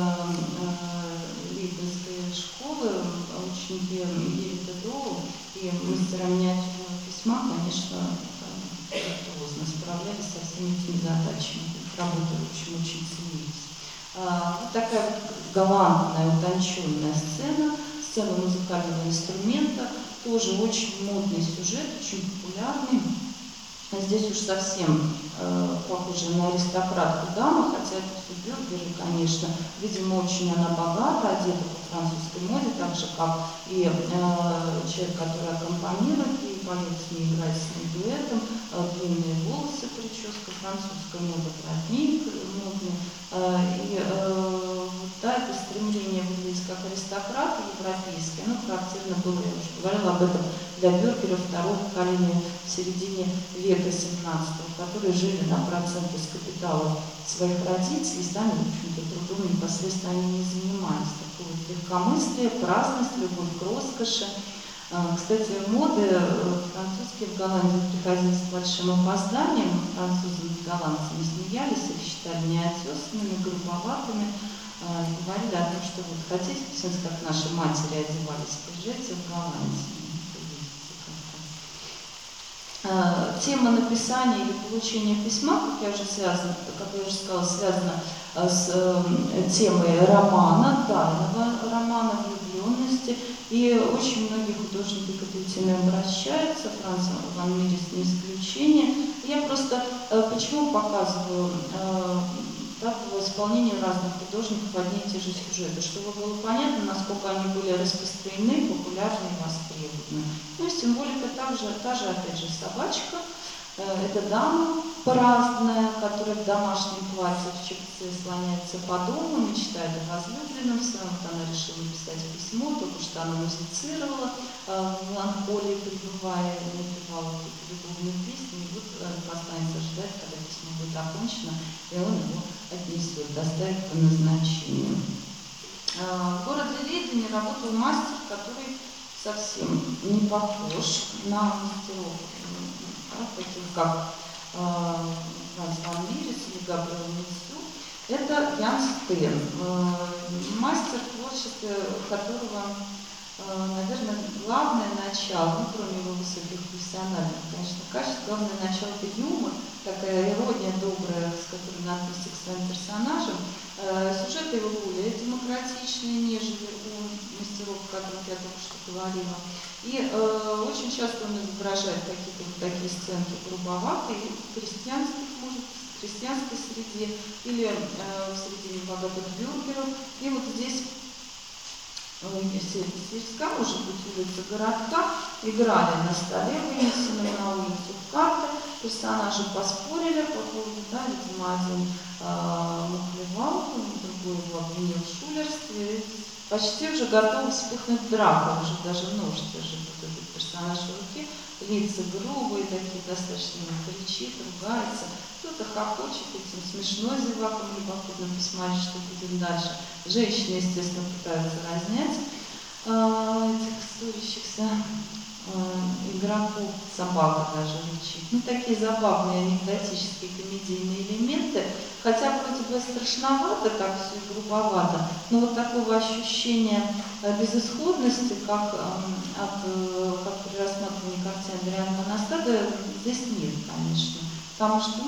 Лейденской школы, ученики Герита Доу и мастера миниатюрного письма, конечно, виртуозно справлялись со всеми этими задачами. Их работы, в общем, очень ценились. Вот такая вот галантная, утонченная сцена музыкального инструмента. Тоже очень модный сюжет, очень популярный. Здесь уж совсем похоже на аристократку дама, хотя это все бюргеры, конечно. Видимо, очень она богата, одета по французской моде, так же, как и человек, который аккомпанирует, и поет с ней, играет с ней дуэтом. Длинные волосы, прическа, французская мода, воротник модный. И да, это стремление выглядеть как аристократ европейский, оно характерно было, я уже говорила об этом, для бюргеров второго поколения в середине века 17-го, которые жили на проценты с капитала своих родителей, и сами, в общем-то, трудом непосредственно они не занимались. Такое вот легкомыслие, праздность, любовь к роскоши. Кстати, моды французские в Голландии приходили с большим опозданием. Французы с голландцами смеялись, их считали неотесанными, грубоватыми. Говорили о том, что вот хотите посмотреть, как наши матери одевались, приезжайте в Голландию. Тема написания или получения письма, как я уже сказала, связана с темой романа, тайного романа, влюбленности. И очень многие художники к этой теме обращаются, Франц ван Мирес не исключение. Я просто почему показываю так, в исполнении разных художников одни и те же сюжеты, чтобы было понятно, насколько они были распространены, популярны и востребованы. Ну и символика также, та же, опять же, собачка, Это дама праздная, которая в домашнем платье в чепце слоняется по дому, мечтает о возлюбленном своем. Вот она решила писать письмо, только что она музицировала, в меланхолии пребывая, напевала какие-то любовные песни, и вот останется ждать, когда письмо будет окончено, и он его отнесет, доставит по назначению. В городе Лейдене работал мастер, который совсем не похож на мастеров, таких как Ганс ван Мирис или Габриэл Митсю. Это Ян Стен, мастер творчества, которого, наверное, главное начало, ну, кроме его высоких профессиональных, конечно, качеств, главное начало – это юмор, такая ирония добрая, с которой он относится к своим персонажам. Сюжеты его более демократичные, нежели у мастеров, о которых я только что говорила. И очень часто он изображает какие-то вот такие сценки грубоватые, в крестьянских, может, в крестьянской среде или в среде небогатых бюргеров. И вот здесь сельска, может быть, улица городка, играли на столе, вынесенном на улицу в карты, персонажи поспорили по поводу, да, видимо, один мухлевал, другой его обвинил в шулерстве, почти уже готова вспыхнуть драка, уже даже нож держит этот персонаж в руке, лица грубые такие, достаточно кричит, ругается, кто-то хохочет этим смешно зеваком, любопытно посмотреть, что будет дальше. Женщины, естественно, пытаются разнять этих ссорящихся игроков, собака даже рычит. Ну, такие забавные анекдотические комедийные элементы, хотя вроде бы страшновато, так все и грубовато, но вот такого ощущения безысходности, как при рассматривании картины Адриана ван Остада, здесь нет, конечно. Потому что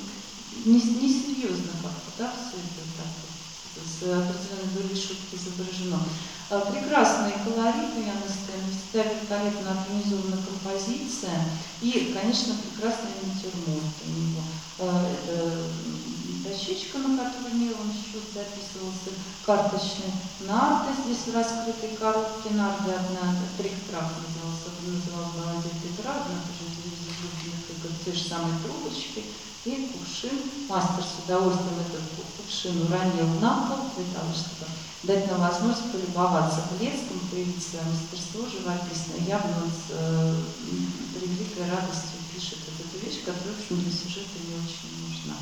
несерьезно как-то, да, все это так, с определенной долей шутки изображено. Прекрасные колориты, я настояла, всегда великолепно организована композиция и, конечно, прекрасный натюрморт у него. Это дощечка, на которой мелом счет записывался, карточные нарды здесь в раскрытой коробке, нарды одна, трик-трак назывался баландин трик-трак, одна тоже из те же самые трубочки и кувшин. Мастер с удовольствием этот кувшин уронил на пол для того, чтобы дать нам возможность полюбоваться блеском, проявить свое мастерство живописное. Явно он с превеликой радостью пишет эту вещь, которая, в общем, для сюжета не очень нужна.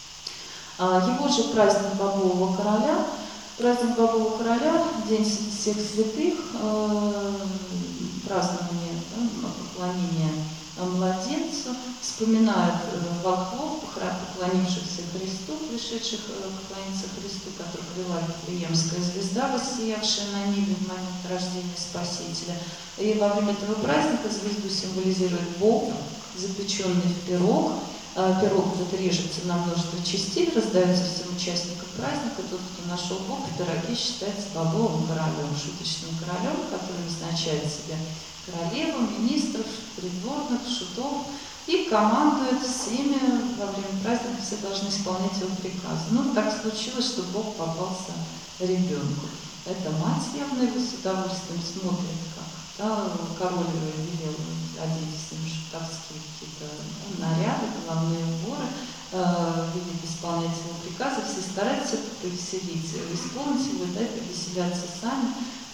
Его же праздник Бобового короля. Праздник Бобового короля, День всех святых, празднование, да, поклонения младенцу, вспоминают волхвов, поклонившихся Христу, пришедших поклониться Христу, который крыла Вифлеемская звезда, воссиявшая на небе в момент рождения Спасителя. И во время этого праздника звезду символизирует боб, запеченный в пирог. Пирог этот режется на множество частей, раздается всем участникам праздника. Тот, кто нашел боб в пироге, считается бобовым королем, шуточным королем, который назначает себе королеву, министров, придворных, шутов и командует всеми во время праздника, все должны исполнять его приказы. Ну, так случилось, что Бог попался ребенку. Эта мать явно его с удовольствием смотрит, как да, король велел одеть с ним шутовские какие-то наряды, головные уборы, велит исполнять его приказы, все стараются повеселить, исполнить его, да, повеселяться сами.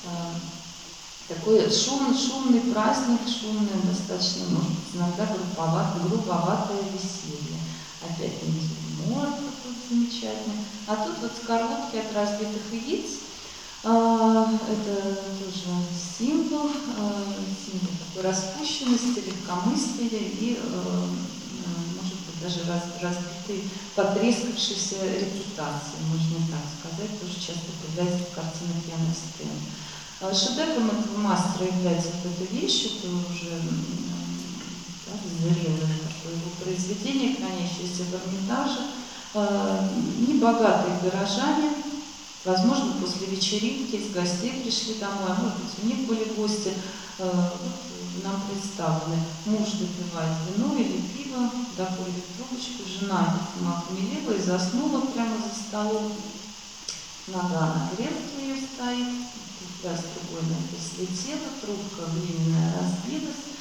Такой шумный праздник, шумное достаточно, может быть, иногда грубоватое веселье. Опять натюрморт тут замечательный. А тут вот скорлупки от разбитых яиц. Это тоже символ такой распущенности, легкомыслия и, может быть, даже разбитой, потрескавшейся репутации, можно так сказать, тоже часто появляется в картинах Яна Стена. Шедевром этого мастера является вот эта вещь, это уже да, зрелое такое его произведение, хранящееся в Эрмитаже, небогатые горожане, возможно, после вечеринки из гостей пришли домой, а может быть, у них были гости, нам представлены. Муж допивает вино или пиво, докуривает трубочку, жена, видимо, охмелела и заснула прямо за столом. Нога на грелке ее стоит, да, с другой ноги слетела, трубка глиняная разбилась.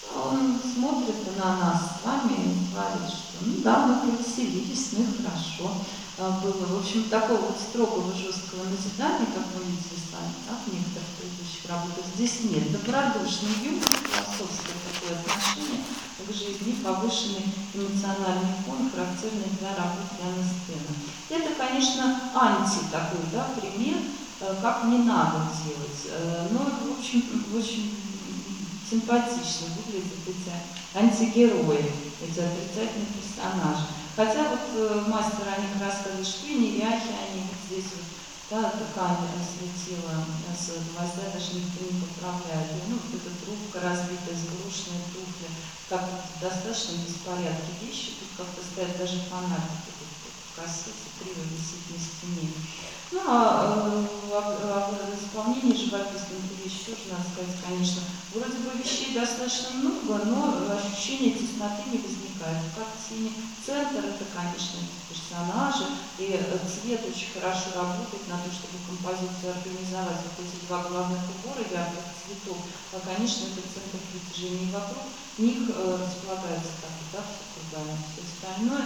Он смотрит на нас с вами и говорит, что ну да, мы повеселились, ну и хорошо было. В общем, такого вот строгого, жесткого назидания, как мы видели с вами, да, в некоторых предыдущих работах, здесь нет. Добродушный юмор, философское такое отношение к жизни, повышенный эмоциональный фон, характерный для работы Яна Стена. Это, конечно, такой, да, пример, как не надо делать. Но, в общем, очень симпатично выглядят эти антигерои, эти отрицательные персонажи. Хотя вот мастер о них рассказывает, что и неряхи, они вот здесь вот, да, камера слетела с гвоздя, даже никто не поправляет. Ну, вот эта трубка разбитая, сброшенные туфли, как достаточно в беспорядке вещи, тут как-то стоят даже фонарь, косится, криво висит на стене. Ну, в исполнении живописной вещи тоже, надо сказать, конечно, вроде бы вещей достаточно много, но ощущение тесноты не возникает. В картине центр — это, конечно, эти персонажи, и цвет очень хорошо работает на то, чтобы композицию организовать. Вот эти два главных убора ярких цветов, конечно, это центр притяжения, и вокруг них располагается так, да, все кругами, все остальное.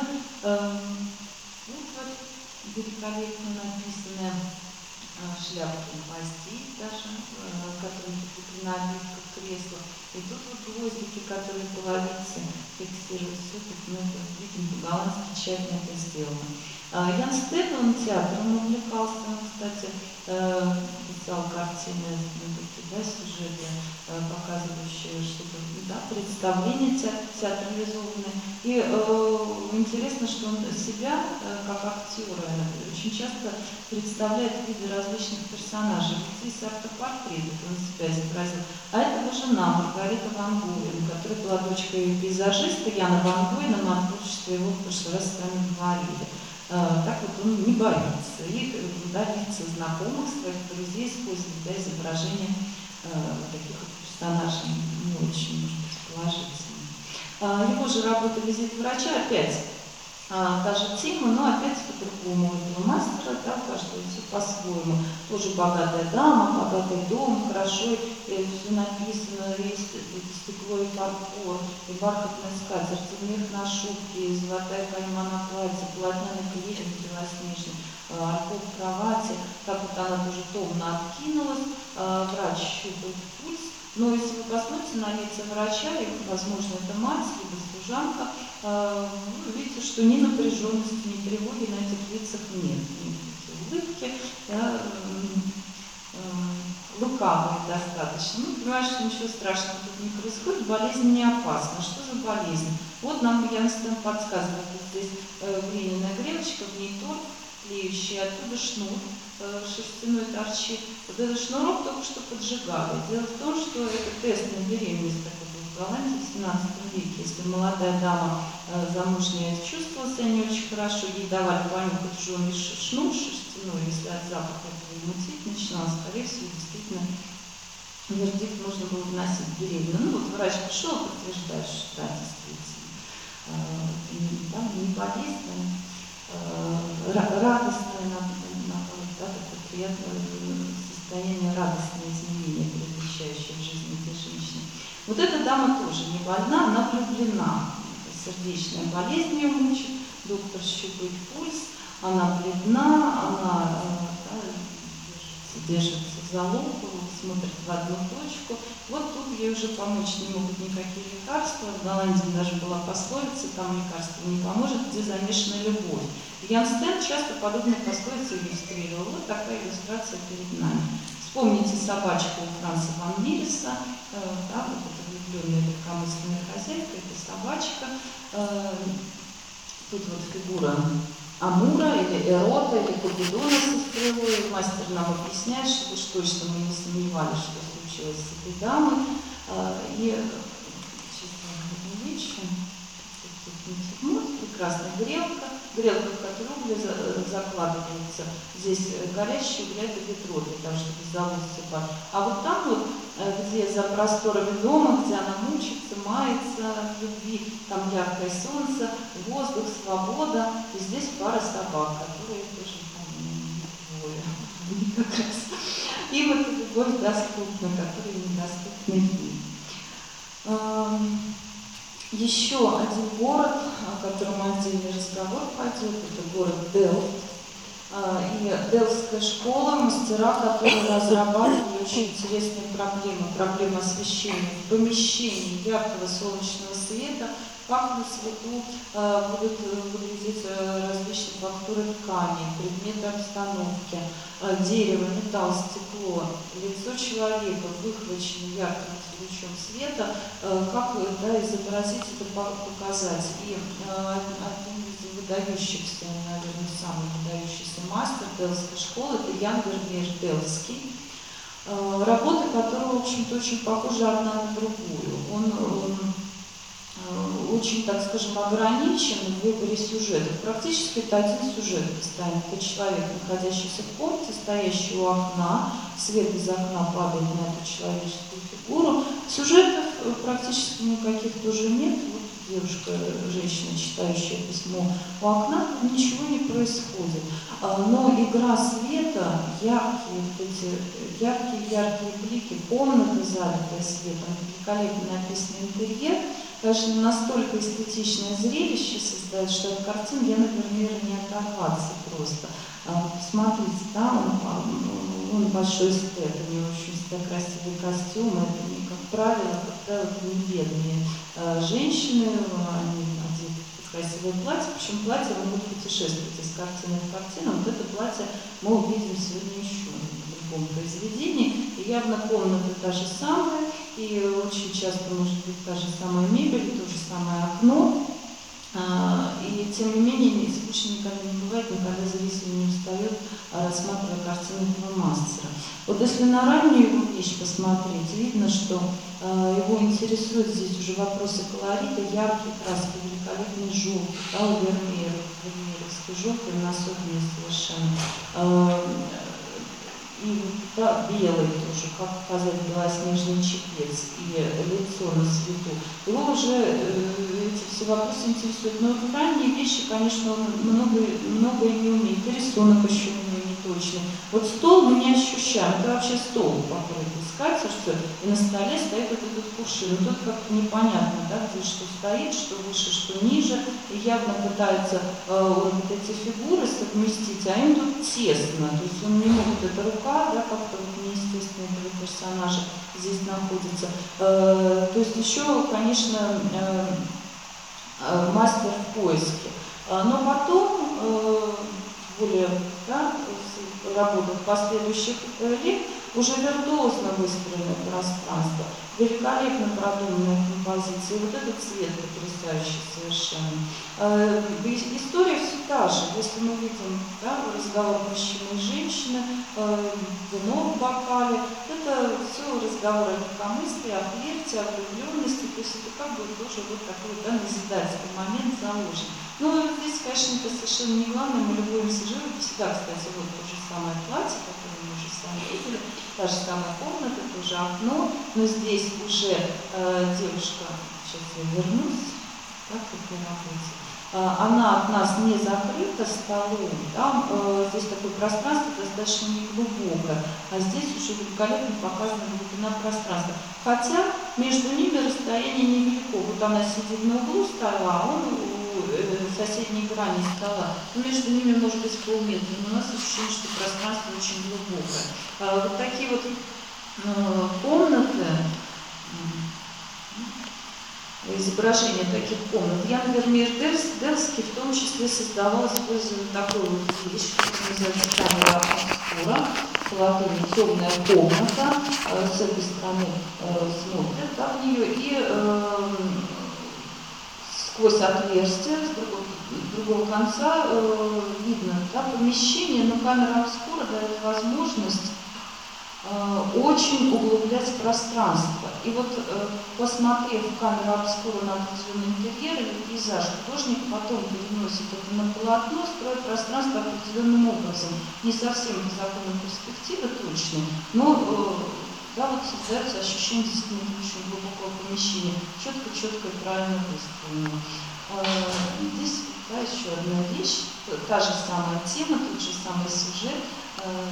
Вот великолепно написанная шляпка гвоздей даже, которая прикреплена обивка к креслу. И тут вот гвоздики, которые половицы фиксируют все, как мы это видим, по-голландски тщательно это сделано. Ян Стен, он театром увлекался, он, кстати, писал картины, да, сюжеты, показывающие что-то, да, представление театрализованное. И интересно, что он себя, как актера, очень часто представляет в виде различных персонажей. Вот здесь автопортрет, он себя изобразил. А это его жена Маргарита ван Гойен, которая была дочкой пейзажиста Яна ван Гойена, мы о творчестве его в прошлый раз с вами говорили. Так вот он не боится и добиться знакомых своих друзей, использовать для изображения таких вот персонажей не очень, может быть, положительных. Его же работа «Визит врача» опять та же тема, но опять по-другому этого мастера, да, каждого все по-своему. Тоже богатая дама, богатый дом, хорошо все написано, есть стекло и фарфор, и бархатная скатерть, и мех на шубке, и золотая кайма на платье, полотняный клеен белоснежный, арков кровати. Так вот она тоже томно откинулась, врач щупает пульс. Но если вы посмотрите на лица врача, и, возможно, это мать, либо служанка, вы увидите, что ни напряженности, ни тревоги на этих лицах нет. Никакие улыбки, да, лукавые достаточно. Ну, понимаешь, что ничего страшного тут не происходит, болезнь не опасна. Что за болезнь? Вот нам Ян Стен подсказывает, вот здесь глиняная грелочка, в ней торт, клеющий, оттуда шнур шерстяной торчит. Вот этот шнурок только что поджигали. Дело в том, что это тест на беременность такой был в Голландии в 17 веке. Если молодая дама замужняя чувствовала себя не очень хорошо, ей давали понюхать жженый шнур шерстяной, если от запаха этого мутить начинала, скорее всего, действительно вердикт можно было вносить беременную. Ну вот врач пришел, подтверждает, что да, действительно, да, не болезнь, радостное, наоборот, да, такое приятное состояние, радостное изменение, предвещающее в жизни этой женщины. Вот эта дама тоже не больна, она влюблена. Сердечная болезнь ее мучит, доктор щупает пульс, она бледна, она держится за лоб, смотрит в одну точку. Вот тут ей уже помочь не могут никакие лекарства. В Голландии даже была пословица, там лекарство не поможет, где замешана любовь. Ян Стен часто подобные пословицы иллюстрировал. Вот такая иллюстрация перед нами. Вспомните собачку Франца ван Мириса, да, вот эта влюбленная легкомысленная хозяйка, это собачка. Тут вот фигура Амура или Эрота или Купидона со стрелой. Мастер нам объясняет, что уж точно мы не сомневались, что случилось с этой дамой. И сейчас я увеличу. Вот прекрасная грелка, в которую угли закладываются. Здесь горящие угля это ведро, для того, чтобы залить пар. А вот там вот, где за просторами дома, где она мучится, мается в любви, там яркое солнце, воздух, свобода. И здесь пара собак, которые тоже двое. Как раз. И вот любовь доступна, которая недоступна ей. Еще один город, о котором отдельный разговор пойдет, это город Делфт. И Делфтская школа, мастера, которые разрабатывали очень интересные проблемы. Проблема освещения в помещении, яркого солнечного света, как на свету будут выглядеть различные фактуры ткани, предметы обстановки, дерево, металл, стекло, лицо человека, выхвачено ярким лучом света, как изобразить это, показать. И один из выдающихся, наверное, самый выдающийся мастер Делфтской школы — это Ян Вермеер Делфтский, работы которого, в общем-то, очень похожи одна на другую. Он очень, так скажем, ограничен в выборе сюжетов. Практически это один сюжет постоянно. Это человек, находящийся в комнате, стоящий у окна, свет из окна падает на эту человеческую фигуру. Сюжетов практически никаких тоже нет. Вот девушка, женщина, читающая письмо у окна, ничего не происходит. Но игра света, яркие блики, комната залитая светом, великолепно написанный интерьер, конечно, настолько эстетичное зрелище создает, что от картин Яна Вермеера не оторваться просто. Посмотрите, да, он большой эстет, у него очень всегда красивые костюмы, это, как правило, не бедные женщины, они одеты в красивое платье, причем платье могут путешествовать из картины в картину. Вот это платье мы увидим сегодня еще в другом произведении, и явно комната та же самая, и очень часто может быть та же самая мебель, то же самое окно. И тем не менее, скучно никогда не бывает, никогда зритель не устает, рассматривая картину этого мастера. Вот если на раннюю его вещь посмотреть, видно, что его интересуют здесь уже вопросы колорита, яркие краски, великолепный желтый, да, вермееровский желтый, особенный совершенно. И да, белый тоже, как показать белоснежный чепец и лицо на свету. Его уже эти все вопросы интересуют. Но в ранние вещи, конечно, он многое не умеет. И рисунок еще у него не точный. Вот стол мы не ощущаем. Это вообще стол покрытый скатертью, и на столе стоит вот этот кувшин. Тут как-то непонятно, да, где что стоит, что выше, что ниже. И явно пытается вот эти фигуры совместить, а им тут тесно. То есть он не может, это рука, да, как-то вот неестественно этого персонажа здесь находится. То есть еще, конечно, мастер в поиске. Но потом, более, да, работах последующих лет, уже виртуозно выстроенное пространство, великолепно продуманная композиция, вот этот цвет потрясающий совершенно. История все та же. Если мы видим, да, разговор мужчины и женщины, вино в бокале, это все разговор о легкомыслии, о флирте, о влюбленности, то есть это как бы тоже вот такой, да, назидательный момент заложен. Но здесь, конечно, это совершенно не главное, мы любуемся живописью. Да, кстати, вот то же самое платье, которое мы уже с вами видели, та же самая комната, тоже окно, но здесь уже девушка, сейчас я вернусь, как это работает. Она от нас не закрыта столом, да, здесь такое пространство достаточно неглубокое, а здесь уже великолепно показана глубина пространства. Хотя между ними расстояние невелико. Вот она сидит на углу стола, а он у соседней грани стола. Но между ними может быть полметра, но у нас ощущение, что пространство очень глубокое. Вот такие вот комнаты, изображение таких комнат. Ян Вермеер Делфтский в том числе создавал, используя такую вот вещь, которая называется камера обскура, латунь, темная комната, с этой стороны смотрят, да, в нее, и сквозь отверстие с другого конца видно, да, помещение, но камера обскура дает возможность очень углублять пространство. И вот, посмотрев камеру обскура на определенный интерьер или пейзаж, художник потом переносит это на полотно, строит пространство определенным образом. Не совсем по закону перспективы точно, но да, вот создается ощущение действительно очень глубокого помещения, четко и правильно выстроено. Здесь, да, еще одна вещь, та же самая тема, тот же самый сюжет.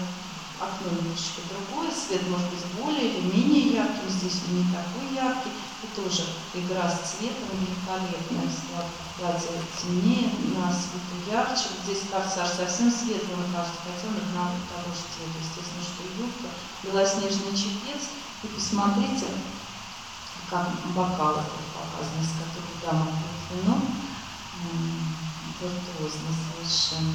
Окно немножечко другое, свет может быть более или менее ярким, здесь не такой яркий. И тоже игра с цветом великолепная. Платье темнее, на свету ярче. Здесь корсаж совсем светлый, кажется, хотя он того же цвета. Естественно, что юбка, белоснежный чепец. И посмотрите, как бокалы показаны, с которых дама пьет вино. Виртуозно совершенно.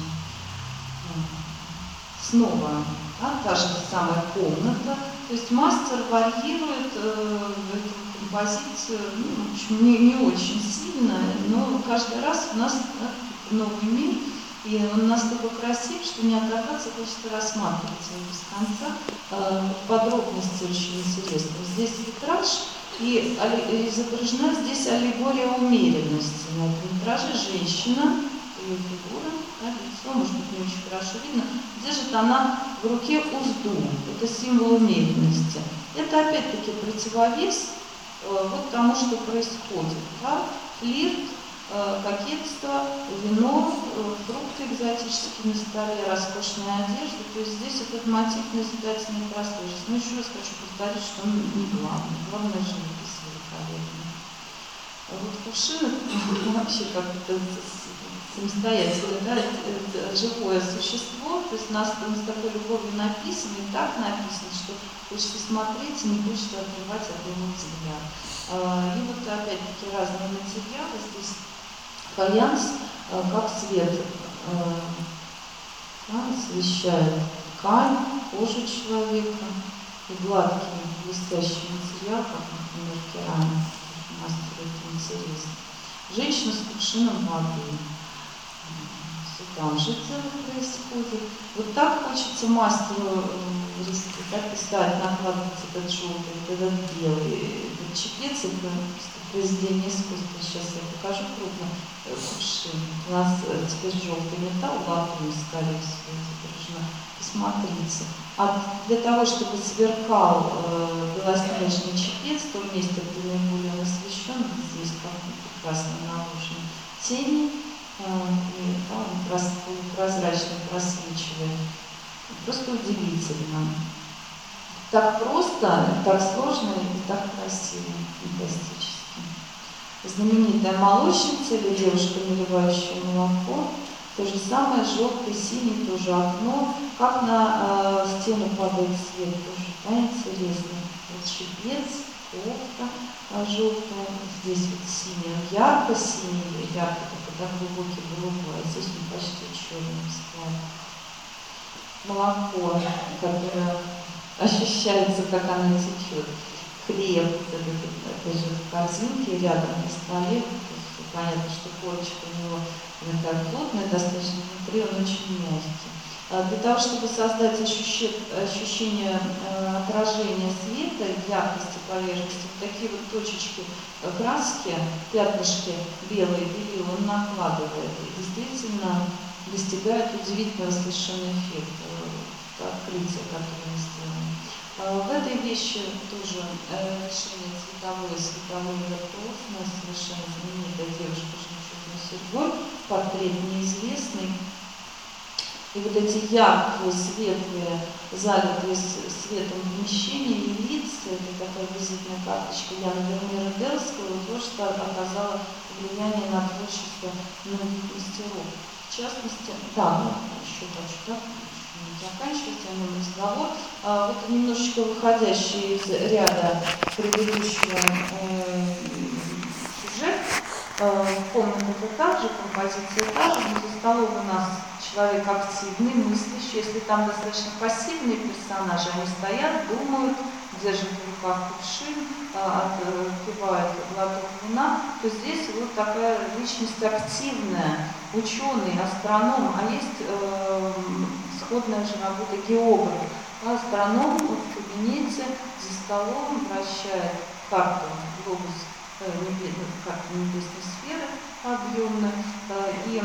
Снова та же самая комната. То есть мастер варьирует эту композицию, в общем, не очень сильно, но каждый раз у нас новый мир, и он настолько красив, что не оторваться, хочется рассматривать его без конца. Подробности очень интересны. Здесь витраж, и изображена здесь аллегория умеренности. На этом витраже женщина, ее фигура, лицо, может быть, не очень хорошо видно, держит она в руке узду. Это символ умеренности. Это опять-таки противовес вот тому, что происходит. Да? Флирт, кокетство, вино, фрукты экзотические на столе, роскошная одежда. То есть здесь этот мотив назидательный и простой. Но еще раз хочу повторить, что он не главный. Главное живопись великолепная. Вот кувшин вообще как-то самостоятельно, да, это живое существо, то есть нас с такой любовью написано, и так написано, что хочется смотреть и не хочется отрывать от него взгляд. И вот опять-таки разные материалы, здесь фаянс, как свет освещает ткань, кожу человека, и гладкий, блестящий материал, как, например, керамика, мастеру это интересно. Женщина с кувшином воды. Там же дело происходит. Вот так хочется мастеру так писать, накладывать этот желтый, этот белый. Этот чепец, это произведение искусства. Сейчас я покажу крупно кувшин. У нас теперь желтый металл, латунь, скорее всего, изображена. Посмотрите. А для того, чтобы сверкал белоснежный чепец, в том месте, где наиболее он освещен, здесь как прекрасно наложены тени, и он прозрачно просвечивает. Просто удивительно. Так просто, так сложно и так красиво, фантастически. Знаменитая молочница или девушка, наливающая молоко. То же самое, желтый, синий, тоже окно. Как на стену падает свет, тоже, да, интересно. Вот чепец, кофта желтая, здесь вот синий, ярко-синий, ярко, когда глубокий голубой, а здесь он почти черный склад. Молоко, которое ощущается, как оно течет. Хлеб, опять же, в корзинке рядом на столе. Понятно, что корочка у него такая плотная, достаточно внутри, он очень мягкий. Для того, чтобы создать ощущение отражения света, яркости поверхности, вот такие вот точечки краски, пятнышки белые, белила он накладывает. И действительно достигает удивительного совершенно эффекта открытия, которое мы сделаем. В этой вещи тоже решение цветовое, световое виртуозное, совершенно знаменитая девушка с жемчужной серьгой, портрет неизвестный. И вот эти яркие, светлые, залитые светом помещения и лица, это такая визитная карточка Яна Вермеера Делского, тоже оказала влияние на творчество многих мастеров. В частности, да, еще хочу, да, заканчивать о нем разговор. Вот немножечко выходящий из ряда предыдущего сюжета. Комната это также, композиция та же, но за столом у нас человек активный, мыслящий. Если там достаточно пассивные персонажи, они стоят, думают, держат в руках кувшин, отпивают глоток вина, то здесь вот такая личность активная, ученый, астроном, а есть сходная же работа географ. Астроном в кабинете за столом вращает карту, глобус, карту небесной сферы объемную, и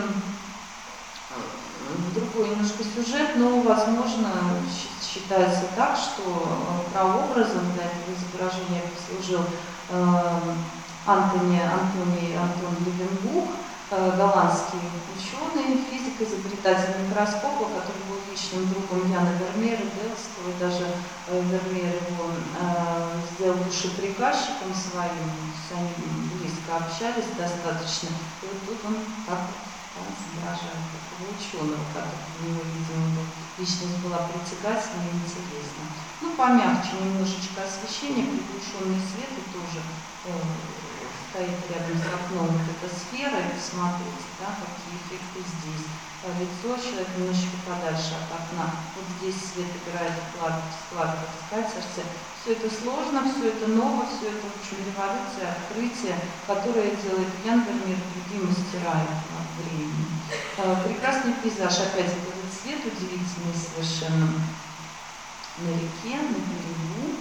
другой немножко сюжет, но, возможно, считается так, что прообразом для этого изображения послужил Антон Левенбух, голландский ученый, физик, изобретатель микроскопа, который был личным другом Яна Вермеера, Делского, и даже Вермеер его сделал душеприказчиком своим, они близко общались достаточно, и вот тут он так изображает такого ученого, который у него, видимо, личность была притягательная и интересна. Ну, помягче немножечко освещение, приглушенный свет, и тоже стоит рядом с окном вот эта сфера, и посмотрите, да, какие эффекты здесь. Лицо человека немножечко подальше от окна. Вот здесь свет играет в складках скатерти. Все это сложно, все это ново, все это, в общем, революция, открытие, которое делает Ян Вермеер и другие мастера этого времени. Прекрасный пейзаж, опять этот цвет удивительный совершенно. На реке, на берегу,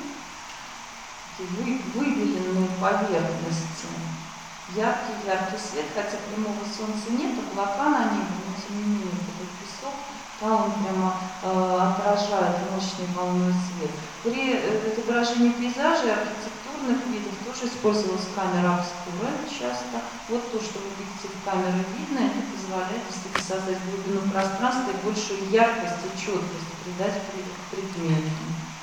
выбеленные поверхности, яркий свет, хотя прямого солнца нет, облака на небе, но тем не менее такой песок, да, он прямо отражает мощный волной свет. При отображении пейзажей, архитектурных видов тоже использовалась камера обскура часто. Вот то, что в объектив камеры видно, это позволяет действительно создать глубину пространства и большую яркость и четкость придать предмету.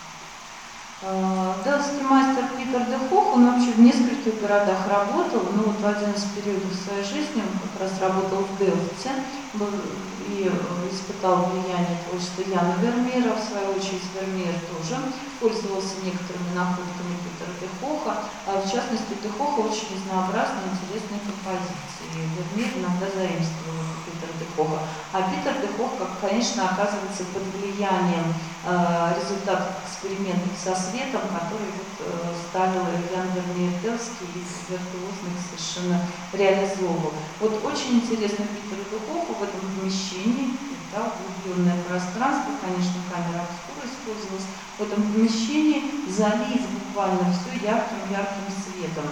Делский мастер Питер де Хох, он вообще в нескольких городах работал, но вот в один из периодов своей жизни он как раз работал в Делфте и испытал влияние творчества Яна Вермеера, в свою очередь Вермеер тоже пользовался некоторыми находками Питера де Хоха, в частности де Хоха очень разнообразные, интересные композиции. Вермеер иногда заимствовал Питера де Хоха. А Питер де Хох, конечно, оказывается под влиянием результатов экспериментов со светом, который ставил Ян Вермеер Делский и виртуозных совершенно реализовывал. Вот очень интересно Питеру де Хоху в этом помещении, да, углубленное пространство, конечно, камера обскура использовалась, в этом помещении залить буквально все ярким светом.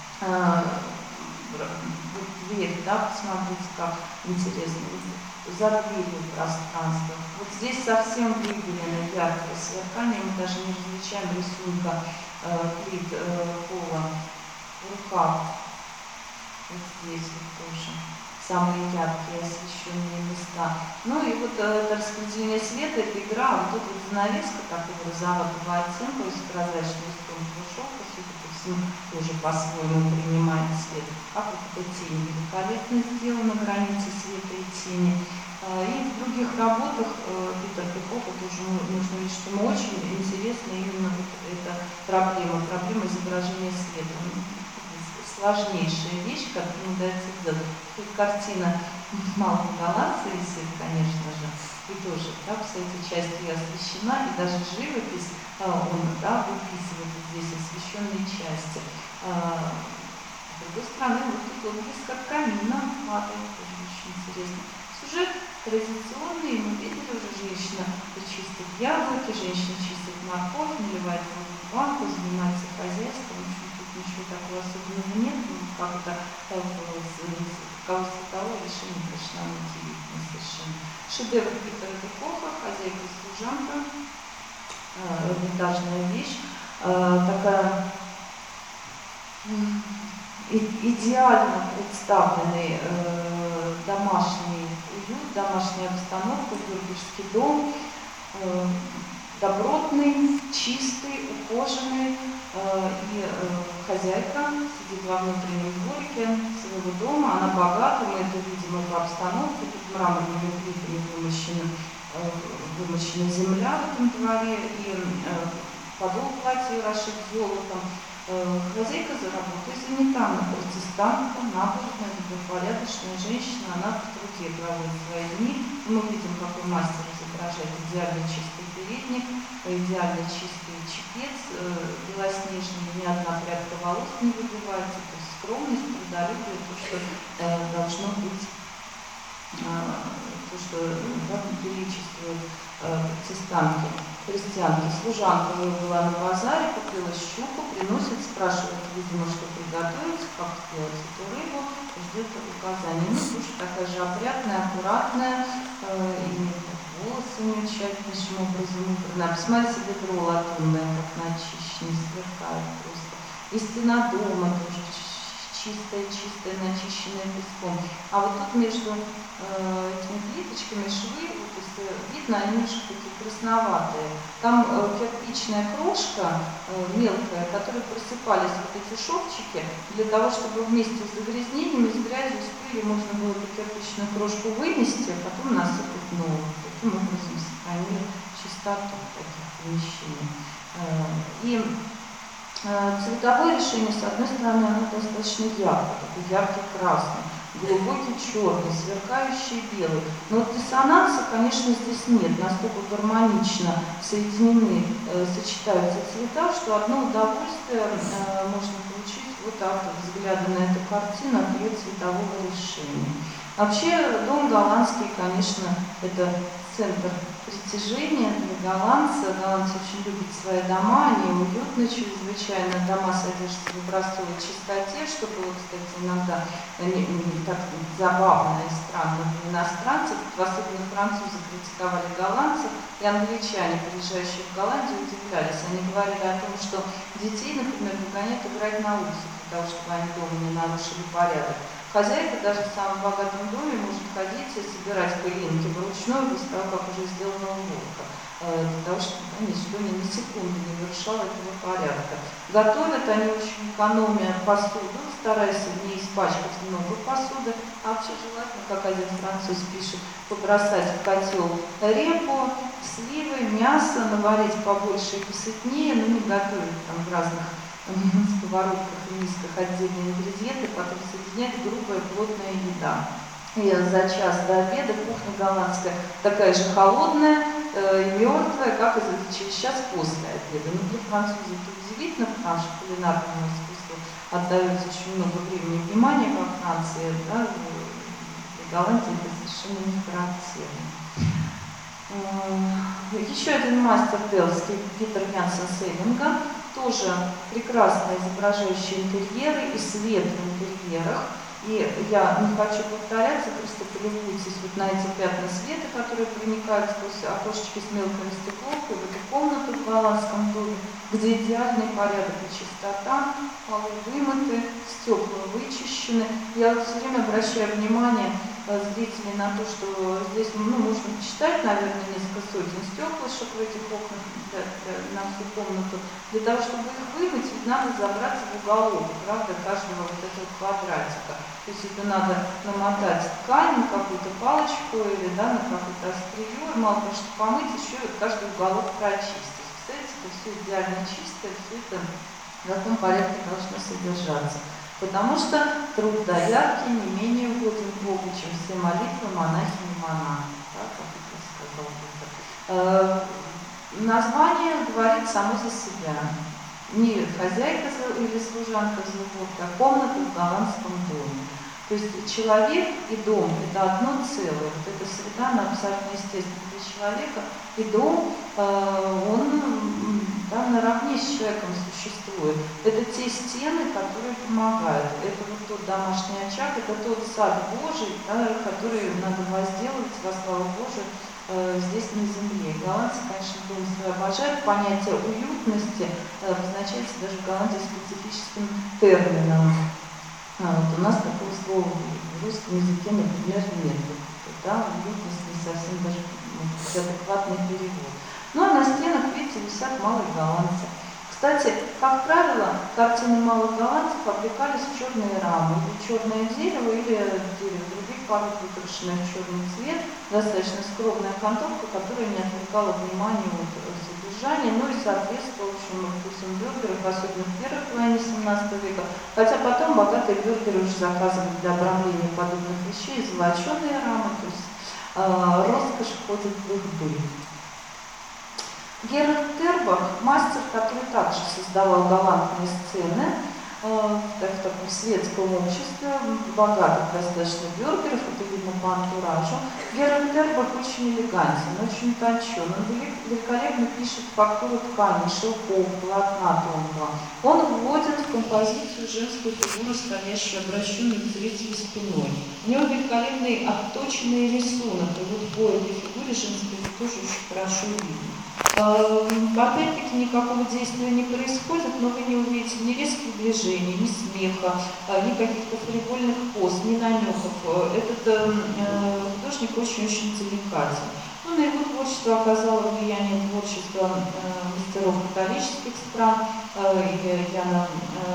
Вот дверь, да, посмотрите, как интересно, за дверью пространство. Вот здесь совсем выбелено яркое сверкание, мы даже не различаем рисунка плит пола в руках. Вот здесь вот тоже самые яркие освещенные места. Ну и вот это распределение света, это игра, вот эта вот занавеска такого розоватого оттенка, то есть прозрачный из тонкого шелка, судя по всему, тоже по-своему принимает свет. Как вот эта тень великолепно сделана, границы света и тени. И в других работах Питер де Хоха тоже нужно видеть, что ему очень интересна именно вот эта проблема изображения света. Сложнейшая вещь, которую удается сделать. Тут картина малого голландца рисует, конечно же, и тоже, да, вся эта часть ее освещена, и даже живопись он, да, выписывает здесь освещенные части. С другой стороны, вот тут он близко к камину падает, тоже очень интересно. Сюжет традиционный, мы видели уже, женщина чистит яблоки, женщина чистит морковь, наливает воду в банку, занимается хозяйством. Ничего такого особенного нет, но как-то руководство того решения, конечно, нам удивительно совершенно. Шедевр Питера де Хоха, хозяйка и служанка, эрмитажная вещь, такая идеально представленный домашний уют, домашняя обстановка, бюргерский дом, добротный, чистый, ухоженный, и хозяйка сидит во внутреннем дворике своего дома, она богата, мы это видим по обстановке, тут мраморными плитами вымощена земля в этом дворе, и подол платья расшит золотом. Хозяйка за работой занята, она протестантка, набожная, добропорядочная женщина, она в труде проводит свои дни. Мы видим, какой мастер изображает идеально чистый передник, идеально чистый чепец, белоснежный, ни одна прядка волос не выбивается, то есть скромность, трудолюбие, то, что должно быть, то, что приличествует протестантке, христианке. Служанка была на базаре, купила щуку, приносит, спрашивает, видимо, что приготовить, как сделать эту рыбу, ждет указаний. Ну, слушай, такая же опрятная, аккуратная, и волосы у нее тщательнейшим образом убраны. Посмотрите, ведро латунное, как начищено, сверкает просто. И стена дома тоже чистое, начищенное песком. А вот тут между этими плиточками швы, вот, если видно, они немножко такие красноватые. Там кирпичная крошка мелкая, которой просыпались вот эти шовчики, для того, чтобы вместе с загрязнениями, с грязью, с пылью можно было эту кирпичную крошку вынести, а потом насыпать новую. Таким образом сохранили чистоту таких помещений. И цветовое решение, с одной стороны, оно достаточно яркое, такой яркий красный, глубокий черный, сверкающий белый. Но вот диссонанса, конечно, здесь нет. Настолько гармонично соединены, сочетаются цвета, что одно удовольствие можно получить вот так вот, взгляда на эту картину от ее цветового решения. Вообще, дом голландский, конечно, это центр притяжения для голландца. Голландцы очень любят свои дома, они уютны чрезвычайно. Дома содержатся в образцовой чистоте, что было, кстати, иногда так забавно и странно для иностранцев. Особенно французы критиковали голландцев, и англичане, приезжающие в Голландию, удивлялись. Они говорили о том, что детей, например, выгоняют играть на улице, для того, чтобы они дома не нарушили порядок. Хозяйка даже в самом богатом доме может ходить и собирать пылинки вручную после того, как уже сделана уборка, для того, чтобы ничто ни секунды не нарушало этого порядка. Готовят они очень экономя посуду, стараясь не испачкать много посуды, а вообще желательно, как один француз пишет, побросать в котел репу, сливы, мясо, наварить побольше и посытнее, но не готовить там в разных сковородках и мисках отдельные ингредиенты, потом соединять грубая плотная еда. И за час до обеда кухня голландская такая же холодная и мертвая, как и через час после обеда. Но для французов это удивительно, потому что кулинарному искусству отдается очень много времени и внимания во Франции, да, в Голландии это совершенно не характерно. Еще один мастер делский, Питер Янсен Сейлинга, тоже прекрасно изображающий интерьеры и свет в интерьерах. И я не хочу повторяться, просто полюбуйтесь вот на эти пятна света, которые проникают сквозь окошечки с мелкой стекловкой в эту комнату в голландском доме, где идеальный порядок и чистота, полы вымыты, стекла вычищены. Я вот все время обращаю внимание зрителей на то, что здесь можно почитать, наверное, несколько сотен стеклышек в этих окнах на всю комнату. Для того, чтобы их вымыть, ведь надо забраться в уголок, правда, каждого вот этого квадратика. То есть это надо намотать ткань на какую-то палочку или на какое-то острие, мало того, что помыть, еще каждый уголок прочистить. Кстати, это все идеально чистое, все это в таком порядке должно содержаться. Потому что труд доярки не менее угоден Богу, чем все молитвы монахини и монахи. Да, как это сказал Бог. Название говорит само за себя. Не хозяйка или служанка забота, а комната в голландском доме. То есть человек и дом – это одно целое. Вот эта среда, она абсолютно естественна для человека. И дом, он наравне с человеком существует. Это те стены, которые помогают. Это вот тот домашний очаг, это тот сад Божий, да, который надо возделывать во славу Божию здесь на земле. Голландцы, конечно, дом свой обожают. Понятие уютности обозначается даже в Голландии специфическим термином. Вот у нас такого слова в русском языке, например, нет. Да, уютность не совсем даже адекватный перевод. Ну а на стенах, видите, висят малые голландцы. Кстати, как правило, картины малых голландцев облекались в черные рамы, или черное дерево, или дерево других пород, выкрашенное в черный цвет, достаточно скромная окантовка, которая не отвлекала внимания от содержания, но и соответствовала общему вкусам бюргеров, особенно в первой половине 17 века, хотя потом богатые бюргеры уже заказывали для обрамления подобных вещей золоченые рамы, то есть роскошь входит в их быт. Герард Тербах, мастер, который также создавал галантные сцены в таком светском обществе, богатых достаточно бюргеров, это видно по антуражу. Герард Тербах очень элегантен, очень утончен, он великолепно пишет фактуру ткани, шелков, полотна тонкого. Он вводит в композицию женскую фигуру, стоящую обращенной к зрителю спиной. У него великолепный отточенный рисунок, и вот по этой фигуре женской тоже очень хорошо видно. Опять-таки никакого действия не происходит, но вы не увидите ни резких движений, ни смеха, ни каких-то фривольных поз, ни намеков. Этот художник очень-очень деликатен. Ну, на его творчество оказало влияние творчества мастеров католических стран, Яна,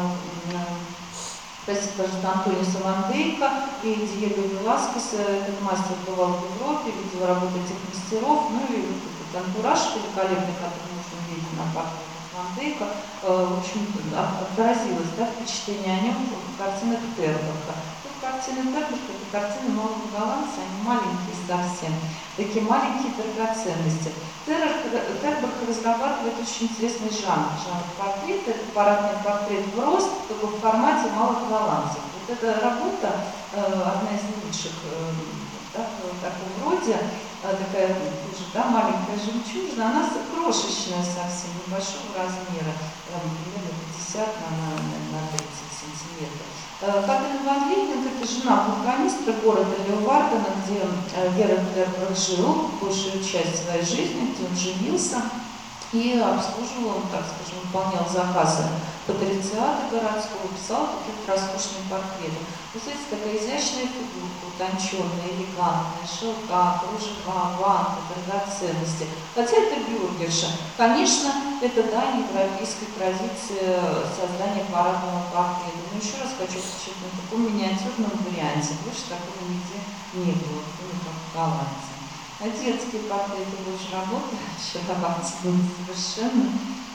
простите, пожалуйста, Антонио Саландейко и Диего Веласкес. Этот мастер бывал в Европе, видел работы этих мастеров, ну и вот этот антураж великолепный, который можно увидеть на портрете Саландейко, в общем, отразилось, да, впечатление о нем в картинах Тербаха. Картины Тербаха — это картины нового голландца, они маленькие совсем, такие маленькие драгоценности. Тербах разрабатывает очень интересный жанр портрета. Это парадный портрет в рост, только в формате малых голландцев. Вот эта работа, одна из лучших, да, в таком роде, такая уже, да, маленькая жемчужина, она крошечная совсем, небольшого размера, примерно 50 на 30 сантиметров. Катрин Ван Литнинг — это жена бургомистра города Леовардена, где Геральт Тербах жил большую часть своей жизни, где он женился и обслуживал, так скажем, выполнял заказы патрициата городского, писал такие роскошные портреты. Вы знаете, такая изящная фигурка, утонченная, элегантная, шелка, кружева, ванты, драгоценности. Хотя это бюргерша. Конечно, это дань европейской традиции создания парадного портрета. Но еще раз хочу подчеркнуть, в таком миниатюрном варианте. Больше такого нигде не было, кроме как в Голландии. А детские портреты больше работы, очаровательные совершенно.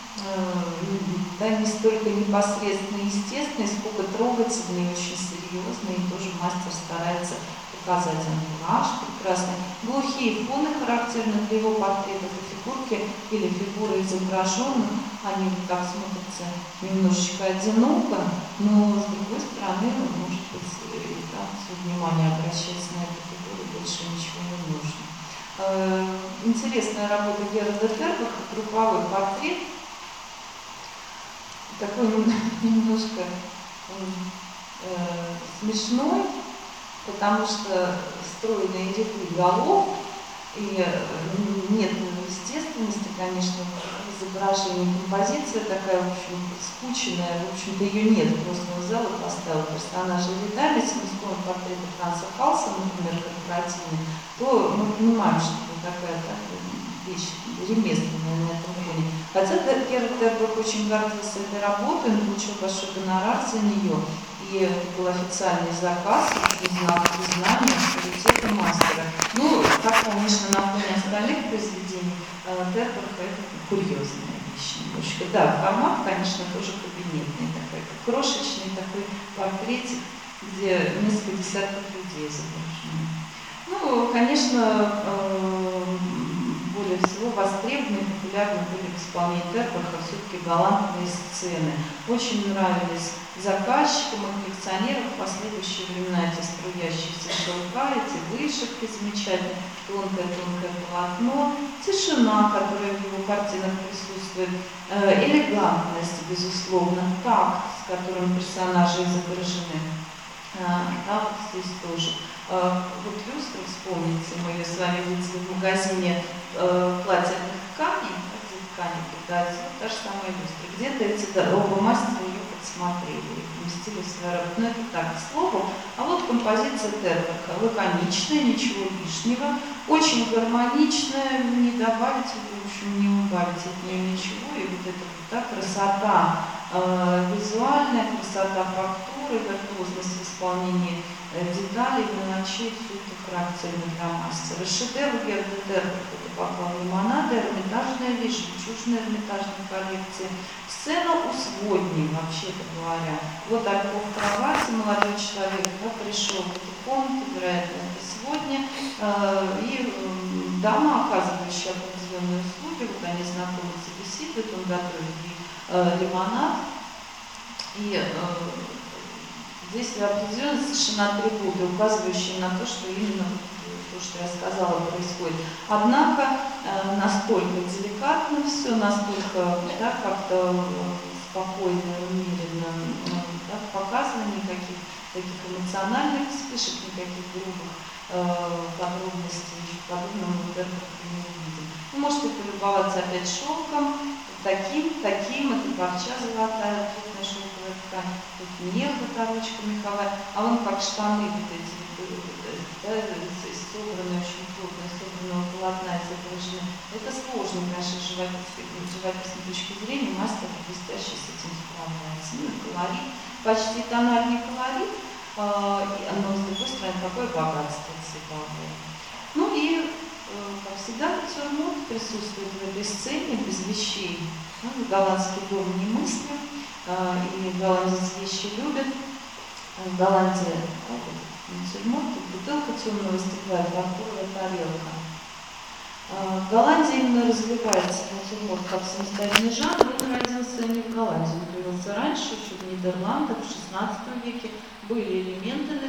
Да, не столько непосредственно естественные, сколько трогательные, очень серьезные, и тоже мастер старается показать антураж прекрасный. Глухие фоны характерны для его портретов, и фигурки или фигуры изображенных, они вот так смотрятся немножечко одиноко, но с другой стороны, может быть, да, все внимание обращается на эту фигуру, больше ничего не нужно. Интересная работа Геральда Тербаха, групповой портрет. Такой немножко смешной, потому что стройные ряды голов, и нет естественности, конечно, в изображении. Композиция такая, в общем, скученная, в общем-то, ее нет. Просто в зал поставил персонажа рядами. Если мы вспомним портреты Франца Халса, например, корпоративный, то мы понимаем, что это такая вещь ремесленная на этом фоне. Хотя Геральт Тербах очень гордился этой работой, он получил большой гонорар за нее, и был официальный заказ, признание авторитета мастера. Ну, так, конечно, на фоне остальных произведений Тербаха это курьезная вещь немножко. Да, формат, конечно, тоже кабинетный, такой крошечный такой портретик, где несколько десятков людей изображены. Ну, конечно, более всего востребованы и популярны были в исполнении Тербаха все-таки галантные сцены. Очень нравились заказчикам и коллекционерам в последующие времена эти струящиеся шелка, эти вышивки замечательные, тонкое-тонкое полотно, тишина, которая в его картинах присутствует, элегантность, безусловно, такт, с которым персонажи изображены. Да, вот здесь тоже. Вот люстру, вспомните, мы ее с вами видели в магазине платьевых тканей, где ткани продаются, вот та же самая люстра. Где-то эти оба мастера ее подсмотрели и поместили в свою работу. Но это так, к слову. А вот композиция Тербаха, лаконичная, ничего лишнего, очень гармоничная, не добавить, в общем, не убавить от нее ничего. И вот эта вот, да, красота визуальная, красота фактуры, виртуозность в исполнении деталей, мелочей, все это характерно для мастера. Шедевр Геральда Тербаха — это бокал лимонада, эрмитажная вещь, жемчужная эрмитажной коллекции. Сцена у сводни, вообще-то говоря. Вот альбом в кровати, молодой человек, да, пришел в эту комнату, вероятно, это сводня, и дама, оказывающая определенные услуги, вот они знакомятся, беседуют, он готовит ей лимонад, и здесь определенно совершенно атрибуты, указывающие на то, что именно то, что я сказала, происходит. Однако настолько деликатно все, настолько, да, как-то спокойно, умеренно, да, показано, никаких таких эмоциональных вспышек, никаких грубых подробностей, ничего подобного мы в Тербахе не увидим. Ну, Вы можете полюбоваться опять шелком, таким, это парча золотая, крупная шелковая ткань, тут нерва, торочка меховая, а вон как штаны вот эти, да, собранные, очень плотно, собранного полотна изображены. Это сложно с нашей живописной точки зрения, мастер блестящий с этим справляется. Ну, колорит, почти тональный колорит, но с другой стороны такое богатство цветовое. Ну и, как всегда, натюрморт присутствует в этой сцене, без вещей. Голландский дом немыслим, и голландец вещи любят. В Голландии натюрморт, бутылка темного стекла, фарфоровая тарелка. В Голландии именно развивается натюрморт как самостоятельный жанр. Он родился не в Голландии, он появился раньше, еще в Нидерландах, в XVI веке. Были элементы